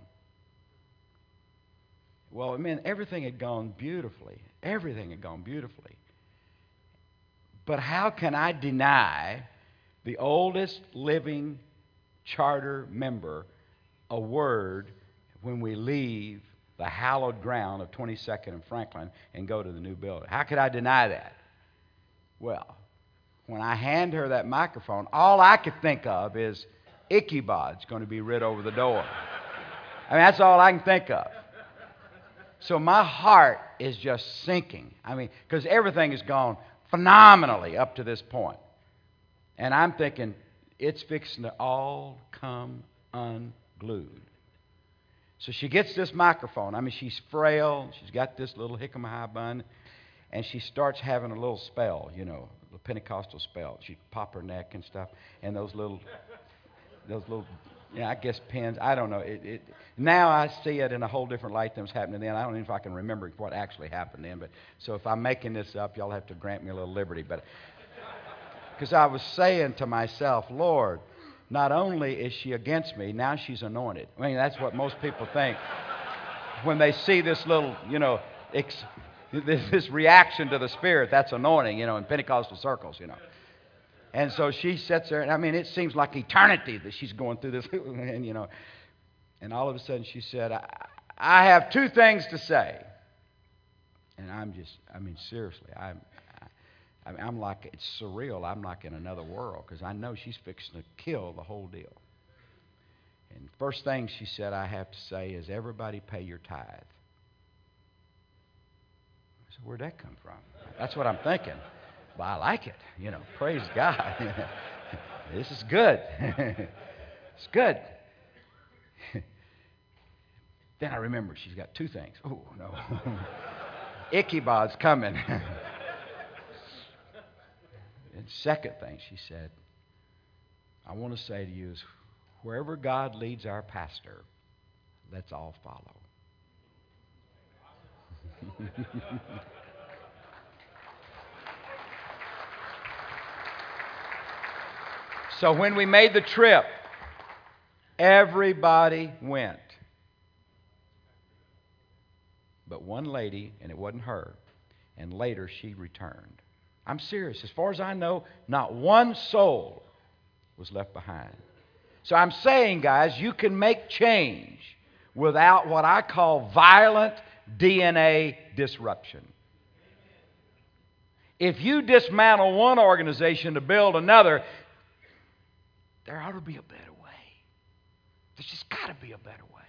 Well, I mean, everything had gone beautifully. Everything had gone beautifully. But how can I deny the oldest living charter member a word when we leave the hallowed ground of twenty-second and Franklin and go to the new building? How could I deny that? Well, when I hand her that microphone, all I could think of is Ichabod's going to be writ over the door. I mean, that's all I can think of. So my heart is just sinking. I mean, because everything has gone phenomenally up to this point. And I'm thinking, it's fixing to all come unglued. So she gets this microphone. I mean, she's frail. She's got this little hickam-high bun. And she starts having a little spell, you know, a Pentecostal spell. She'd pop her neck and stuff. And those little, those little, you know, I guess pins. I don't know. It, it, now I see it in a whole different light than was happening then. I don't even know if I can remember what actually happened then. But so if I'm making this up, y'all have to grant me a little liberty. But because I was saying to myself, Lord, not only is she against me, now she's anointed. I mean, that's what most people think when they see this little, you know, ex- this, this reaction to the Spirit. That's anointing, you know, in Pentecostal circles, you know. And so she sits there, and I mean, it seems like eternity that she's going through this, and you know. And all of a sudden she said, I, I have two things to say. And I'm just, I mean, seriously, I'm, I mean, I'm like, it's surreal. I'm like in another world because I know she's fixing to kill the whole deal. And first thing she said I have to say is, everybody pay your tithe. I said, where'd that come from? That's what I'm thinking. Well, I like it. You know, praise God. This is good. It's good. Then I remember she's got two things. Oh, no. Ichabod's coming. And second thing she said, I want to say to you is, wherever God leads our pastor, let's all follow. So when we made the trip, everybody went. But one lady, and it wasn't her, and later she returned. I'm serious. As far as I know, not one soul was left behind. So I'm saying, guys, you can make change without what I call violent D N A disruption. If you dismantle one organization to build another, there ought to be a better way. There's just got to be a better way.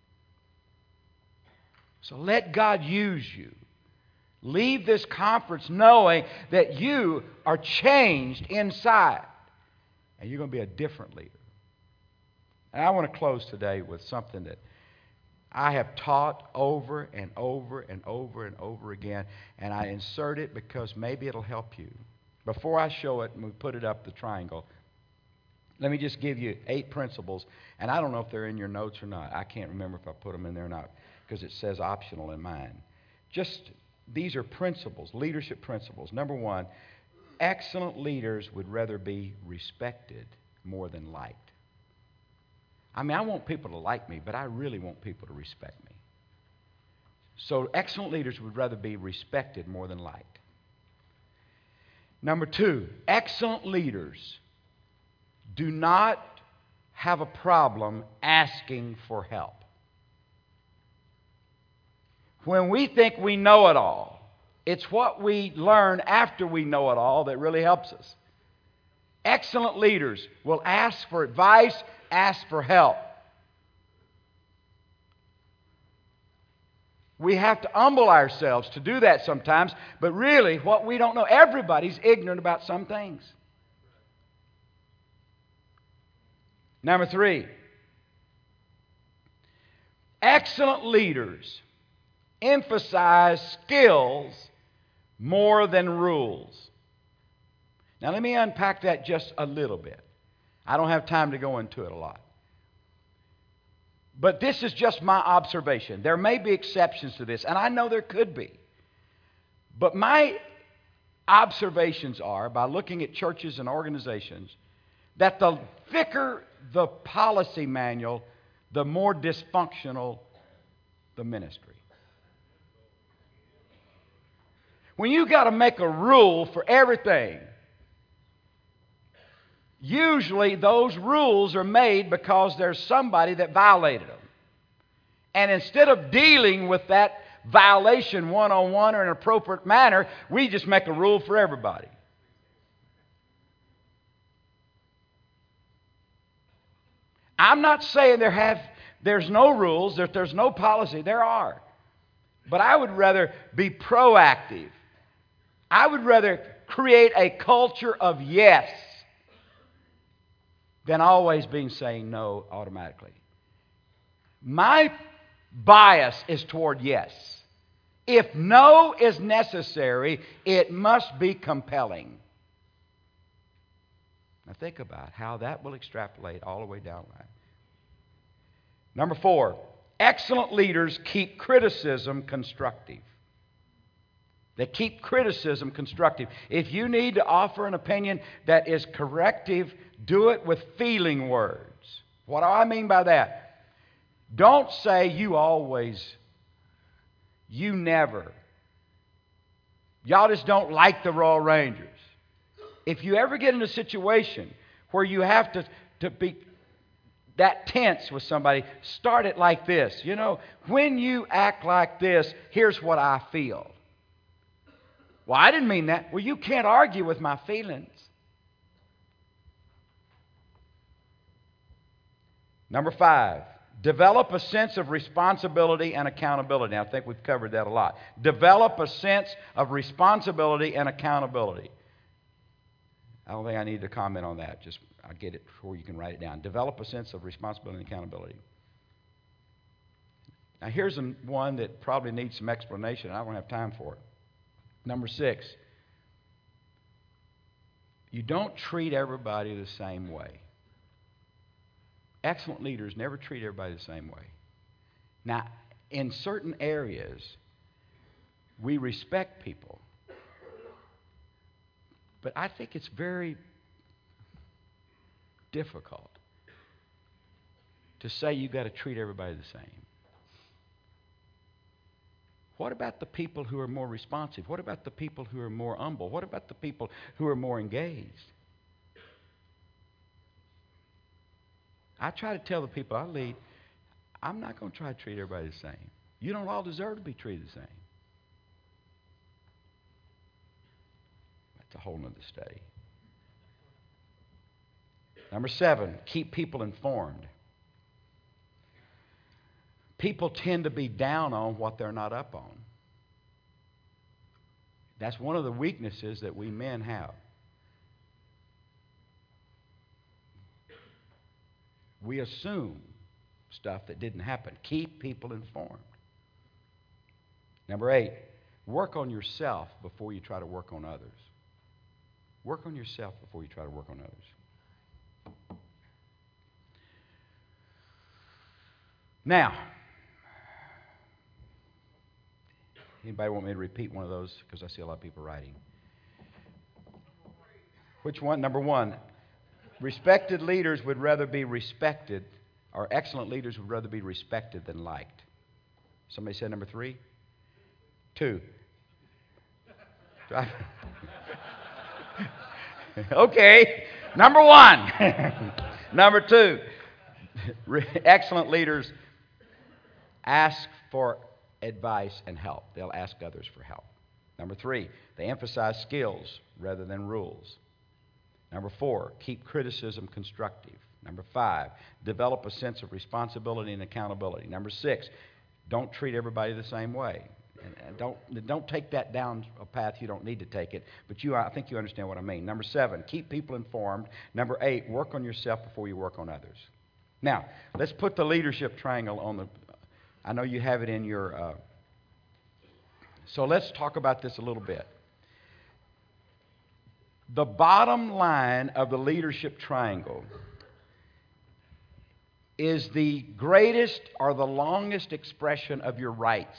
So let God use you. Leave this conference knowing that you are changed inside. And you're going to be a different leader. And I want to close today with something that I have taught over and over and over and over again. And I insert it because maybe it'll help you. Before I show it and we put it up, the triangle, let me just give you eight principles. And I don't know if they're in your notes or not. I can't remember if I put them in there or not because it says optional in mine. Just... These are principles, leadership principles. Number one, excellent leaders would rather be respected more than liked. I mean, I want people to like me, but I really want people to respect me. So excellent leaders would rather be respected more than liked. Number two, excellent leaders do not have a problem asking for help. When we think we know it all, it's what we learn after we know it all that really helps us. Excellent leaders will ask for advice, ask for help. We have to humble ourselves to do that sometimes, but really what we don't know, everybody's ignorant about some things. Number three, excellent leaders emphasize skills more than rules. Now let me unpack that just a little bit. I don't have time to go into it a lot. But this is just my observation. There may be exceptions to this, and I know there could be. But my observations are, by looking at churches and organizations, that the thicker the policy manual, the more dysfunctional the ministry. When you got to make a rule for everything, usually those rules are made because there's somebody that violated them. And instead of dealing with that violation one-on-one or in an appropriate manner, we just make a rule for everybody. I'm not saying there have there's no rules, that there's no policy. There are. But I would rather be proactive. I would rather create a culture of yes than always being saying no automatically. My bias is toward yes. If no is necessary, it must be compelling. Now think about how that will extrapolate all the way down the line. Number four, excellent leaders keep criticism constructive. They keep criticism constructive. If you need to offer an opinion that is corrective, do it with feeling words. What do I mean by that? Don't say you always, you never. Y'all just don't like the Royal Rangers. If you ever get in a situation where you have to, to be that tense with somebody, start it like this. You know, when you act like this, here's what I feel. Well, I didn't mean that. Well, you can't argue with my feelings. Number five, develop a sense of responsibility and accountability. Now, I think we've covered that a lot. Develop a sense of responsibility and accountability. I don't think I need to comment on that. Just I'll get it before you can write it down. Develop a sense of responsibility and accountability. Now, here's one that probably needs some explanation. I don't have time for it. Number six, you don't treat everybody the same way. Excellent leaders never treat everybody the same way. Now, in certain areas, we respect people. But I think it's very difficult to say you've got to treat everybody the same. What about the people who are more responsive? What about the people who are more humble? What about the people who are more engaged? I try to tell the people I lead, I'm not going to try to treat everybody the same. You don't all deserve to be treated the same. That's a whole nother study. Number seven, keep people informed. People tend to be down on what they're not up on. That's one of the weaknesses that we men have. We assume stuff that didn't happen. Keep people informed. Number eight, work on yourself before you try to work on others. Work on yourself before you try to work on others. Now, anybody want me to repeat one of those? Because I see a lot of people writing. Which one? Number one. Respected leaders would rather be respected, or excellent leaders would rather be respected than liked. Somebody said number three? Two. Okay. Number one. Number two. Excellent leaders ask for advice and help. They'll ask others for help. Number three, they emphasize skills rather than rules. Number four, keep criticism constructive. Number five, develop a sense of responsibility and accountability. Number six, don't treat everybody the same way. And don't, don't take that down a path you don't need to take it, but you, I think you understand what I mean. Number seven, keep people informed. Number eight, work on yourself before you work on others. Now, let's put the leadership triangle on the, I know you have it in your, uh, so let's talk about this a little bit. The bottom line of the leadership triangle is the greatest or the longest expression of your rights.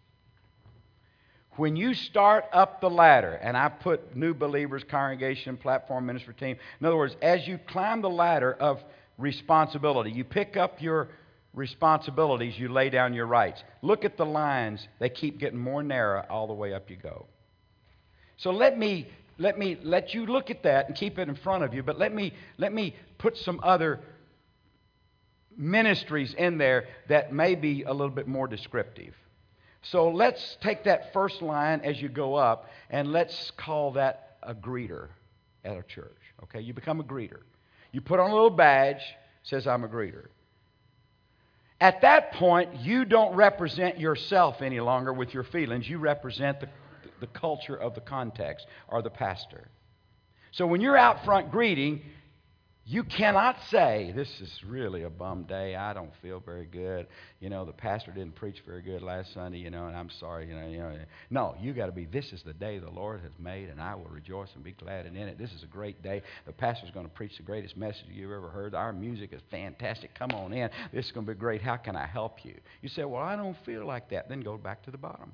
When you start up the ladder, and I put new believers, congregation, platform, ministry team. In other words, as you climb the ladder of responsibility, you pick up your responsibilities, you lay down your rights. Look at the lines. They keep getting more narrow all the way up you go. So let me let me let you look at that and keep it in front of you, but let me let me put some other ministries in there that may be a little bit more descriptive. So let's take that first line as you go up, and let's call that a greeter at a church. Okay, you become a greeter. You put on a little badge, says I'm a greeter. At that point, you don't represent yourself any longer with your feelings. You represent the, the culture of the context or the pastor. So when you're out front greeting, you cannot say, this is really a bum day. I don't feel very good. You know, the pastor didn't preach very good last Sunday, you know, and I'm sorry. You know, you know. No, you got to be, this is the day the Lord has made, and I will rejoice and be glad in it. This is a great day. The pastor's going to preach the greatest message you've ever heard. Our music is fantastic. Come on in. This is going to be great. How can I help you? You say, well, I don't feel like that. Then go back to the bottom.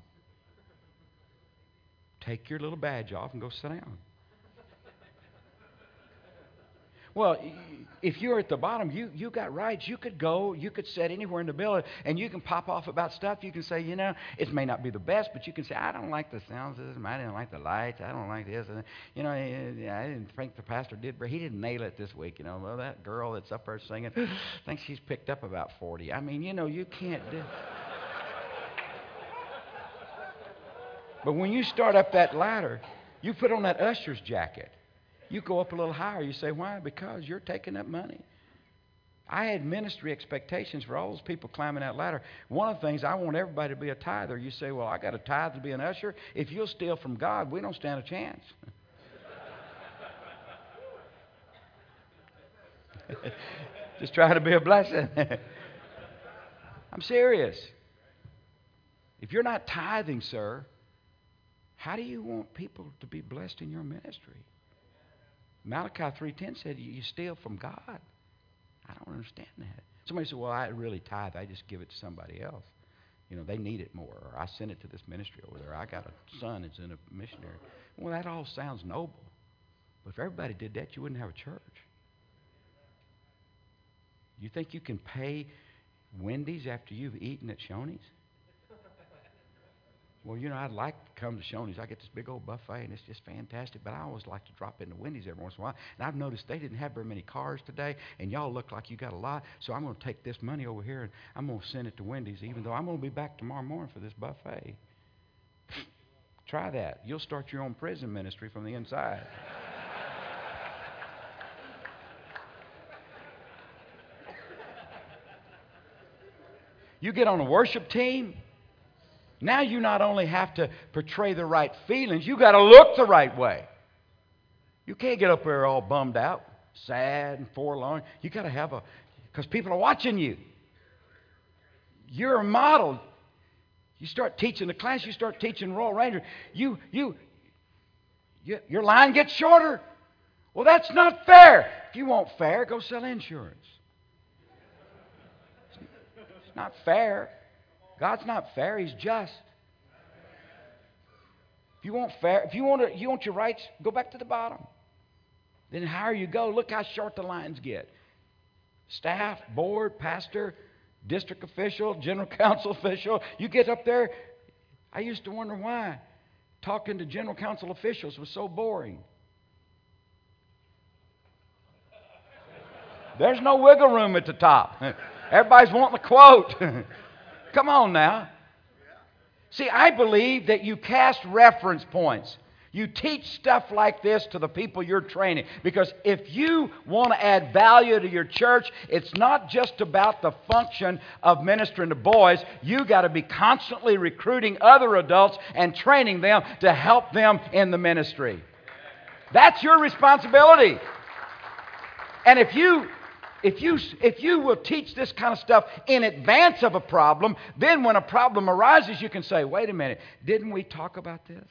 Take your little badge off and go sit down. Well, if you're at the bottom, you, you got rights. You could go, you could sit anywhere in the building, and you can pop off about stuff. You can say, you know, it may not be the best, but you can say, I don't like the sound system. I didn't like the lights. I don't like this. And, you know, I didn't think the pastor did, but he didn't nail it this week. You know, well, that girl that's up there singing, I think she's picked up about forty. I mean, you know, you can't do. But when you start up that ladder, you put on that usher's jacket. You go up a little higher. You say, why? Because you're taking up money. I had ministry expectations for all those people climbing that ladder. One of the things, I want everybody to be a tither. You say, well, I got a tithe to be an usher. If you'll steal from God, we don't stand a chance. Just trying to be a blessing. I'm serious. If you're not tithing, sir, how do you want people to be blessed in your ministry? Malachi three ten said you steal from God. I don't understand that. Somebody said, well, I really tithe. I just give it to somebody else. You know, they need it more. Or I send it to this ministry over there. I got a son that's in a missionary. Well, that all sounds noble. But if everybody did that, you wouldn't have a church. You think you can pay Wendy's after you've eaten at Shoney's? Well, you know, I'd like to come to Shoney's. I get this big old buffet, and it's just fantastic. But I always like to drop into Wendy's every once in a while. And I've noticed they didn't have very many cars today, and y'all look like you got a lot. So I'm going to take this money over here, and I'm going to send it to Wendy's, even though I'm going to be back tomorrow morning for this buffet. Try that. You'll start your own prison ministry from the inside. You get on a worship team. Now you not only have to portray the right feelings, you got to look the right way. You can't get up there all bummed out, sad and forlorn. You got to have a, because people are watching you. You're a model. You start teaching the class, you start teaching Royal Ranger. You, you, you, your line gets shorter. Well, that's not fair. If you want fair, go sell insurance. It's not fair. God's not fair. He's just. If you want fair, if you want to, you want your rights, go back to the bottom. Then higher you go. Look how short the lines get. Staff, board, pastor, district official, general council official. You get up there. I used to wonder why talking to general council officials was so boring. There's no wiggle room at the top. Everybody's wanting the quote. Come on now. See, I believe that you cast reference points. You teach stuff like this to the people you're training. Because if you want to add value to your church, it's not just about the function of ministering to boys. You got to be constantly recruiting other adults and training them to help them in the ministry. That's your responsibility. And if you If you, if you will teach this kind of stuff in advance of a problem, then when a problem arises, you can say, wait a minute, didn't we talk about this?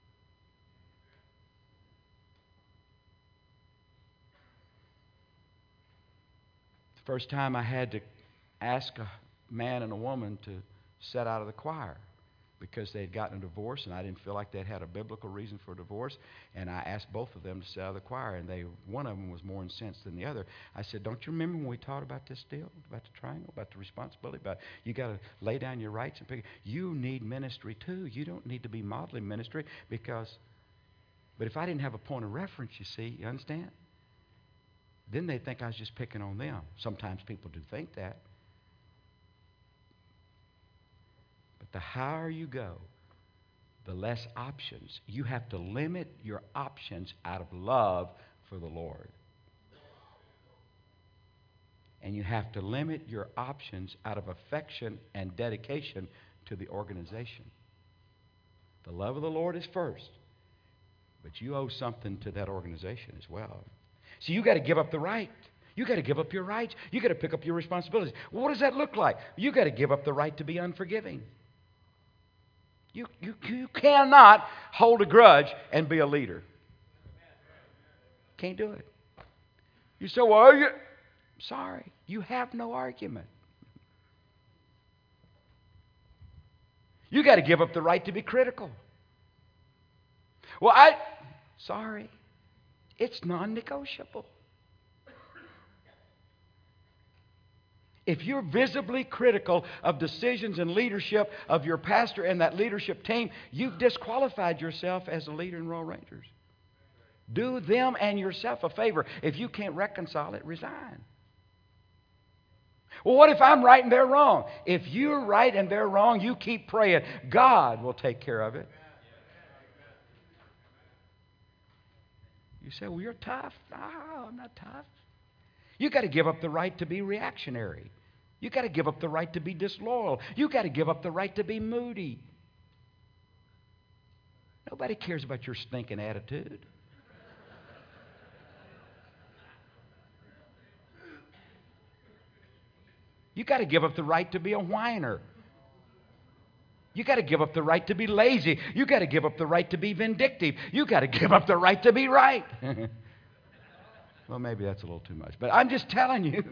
The first time I had to ask a man and a woman to set out of the choir because they had gotten a divorce, and I didn't feel like they had a biblical reason for a divorce. And I asked both of them to sit out of the choir, and they, one of them was more incensed than the other. I said, don't you remember when we taught about this deal, about the triangle, about the responsibility, about you got to lay down your rights and pick. You need ministry too. You don't need to be modeling ministry because, but if I didn't have a point of reference, you see, you understand? Then they think I was just picking on them. Sometimes people do think that. But the higher you go, the less options. You have to limit your options out of love for the Lord. And you have to limit your options out of affection and dedication to the organization. The love of the Lord is first, but you owe something to that organization as well. So you got to give up the right. You got to give up your rights. You got to pick up your responsibilities. Well, what does that look like? You got to give up the right to be unforgiving. You, you, you cannot hold a grudge and be a leader. Can't do it. You say, well, you... Sorry, you have no argument. You got to give up the right to be critical. Well, I... Sorry, it's non-negotiable. If you're visibly critical of decisions and leadership of your pastor and that leadership team, you've disqualified yourself as a leader in Royal Rangers. Do them and yourself a favor. If you can't reconcile it, resign. Well, what if I'm right and they're wrong? If you're right and they're wrong, you keep praying. God will take care of it. You say, well, you're tough. No, I'm not tough. You got to give up the right to be reactionary. You got to give up the right to be disloyal. You got to give up the right to be moody. Nobody cares about your stinking attitude. You got to give up the right to be a whiner. You got to give up the right to be lazy. You got to give up the right to be vindictive. You got to give up the right to be right. Well, maybe that's a little too much, but I'm just telling you.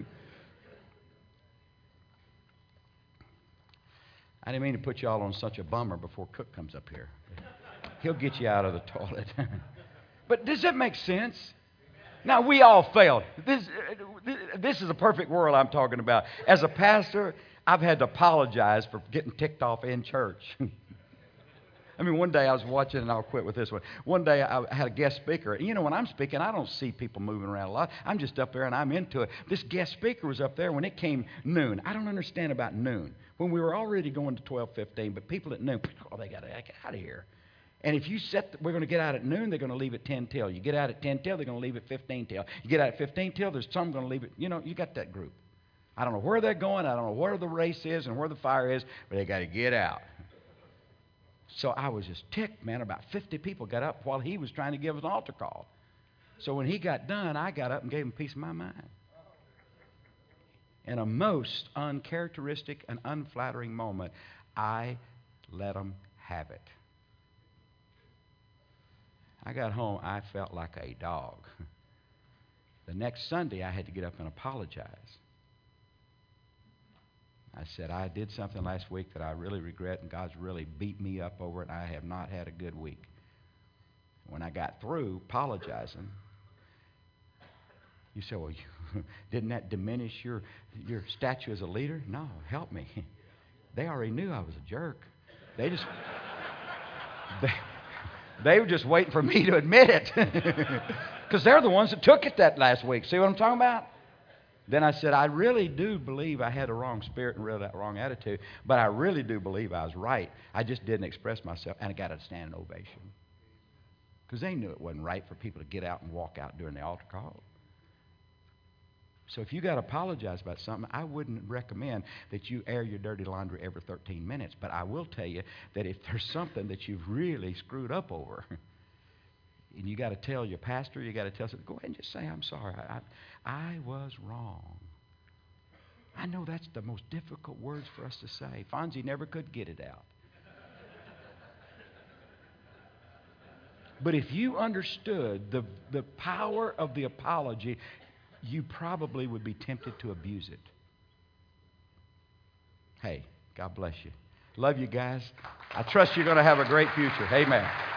I didn't mean to put you all on such a bummer before Cook comes up here. He'll get you out of the toilet. But does that make sense? Now, we all fail. This, this is a perfect world I'm talking about. As a pastor, I've had to apologize for getting ticked off in church. I mean, one day I was watching, and I'll quit with this one. One day I had a guest speaker. And you know, when I'm speaking, I don't see people moving around a lot. I'm just up there, and I'm into it. This guest speaker was up there when it came noon. I don't understand about noon. When we were already going to twelve fifteen, but people at noon, oh, they got to get out of here. And if you set, the, we're going to get out at noon, they're going to leave at ten till. You get out at ten till, they're going to leave at fifteen till. You get out at fifteen till, there's some going to leave it. You know, you got that group. I don't know where they're going. I don't know where the race is and where the fire is, but they got to get out. So I was just ticked, man. About fifty people got up while he was trying to give us an altar call. So when he got done, I got up and gave him a piece of my mind. In a most uncharacteristic and unflattering moment, I let him have it. I got home, I felt like a dog. The next Sunday, I had to get up and apologize. I said, I did something last week that I really regret, and God's really beat me up over it, and I have not had a good week. When I got through apologizing, you say, well, you, didn't that diminish your, your stature as a leader? No, help me. They already knew I was a jerk. They just... they, They were just waiting for me to admit it. Because they're the ones that took it that last week. See what I'm talking about? Then I said, I really do believe I had a wrong spirit and really that wrong attitude. But I really do believe I was right. I just didn't express myself. And I got a standing ovation. Because they knew it wasn't right for people to get out and walk out during the altar call. So if you got to apologize about something, I wouldn't recommend that you air your dirty laundry every thirteen minutes. But I will tell you that if there's something that you've really screwed up over, and you got to tell your pastor, you got to tell somebody, go ahead and just say, I'm sorry. I, I was wrong. I know that's the most difficult words for us to say. Fonzie never could get it out. But if you understood the, the power of the apology, you probably would be tempted to abuse it. Hey, God bless you. Love you guys. I trust you're going to have a great future. Amen.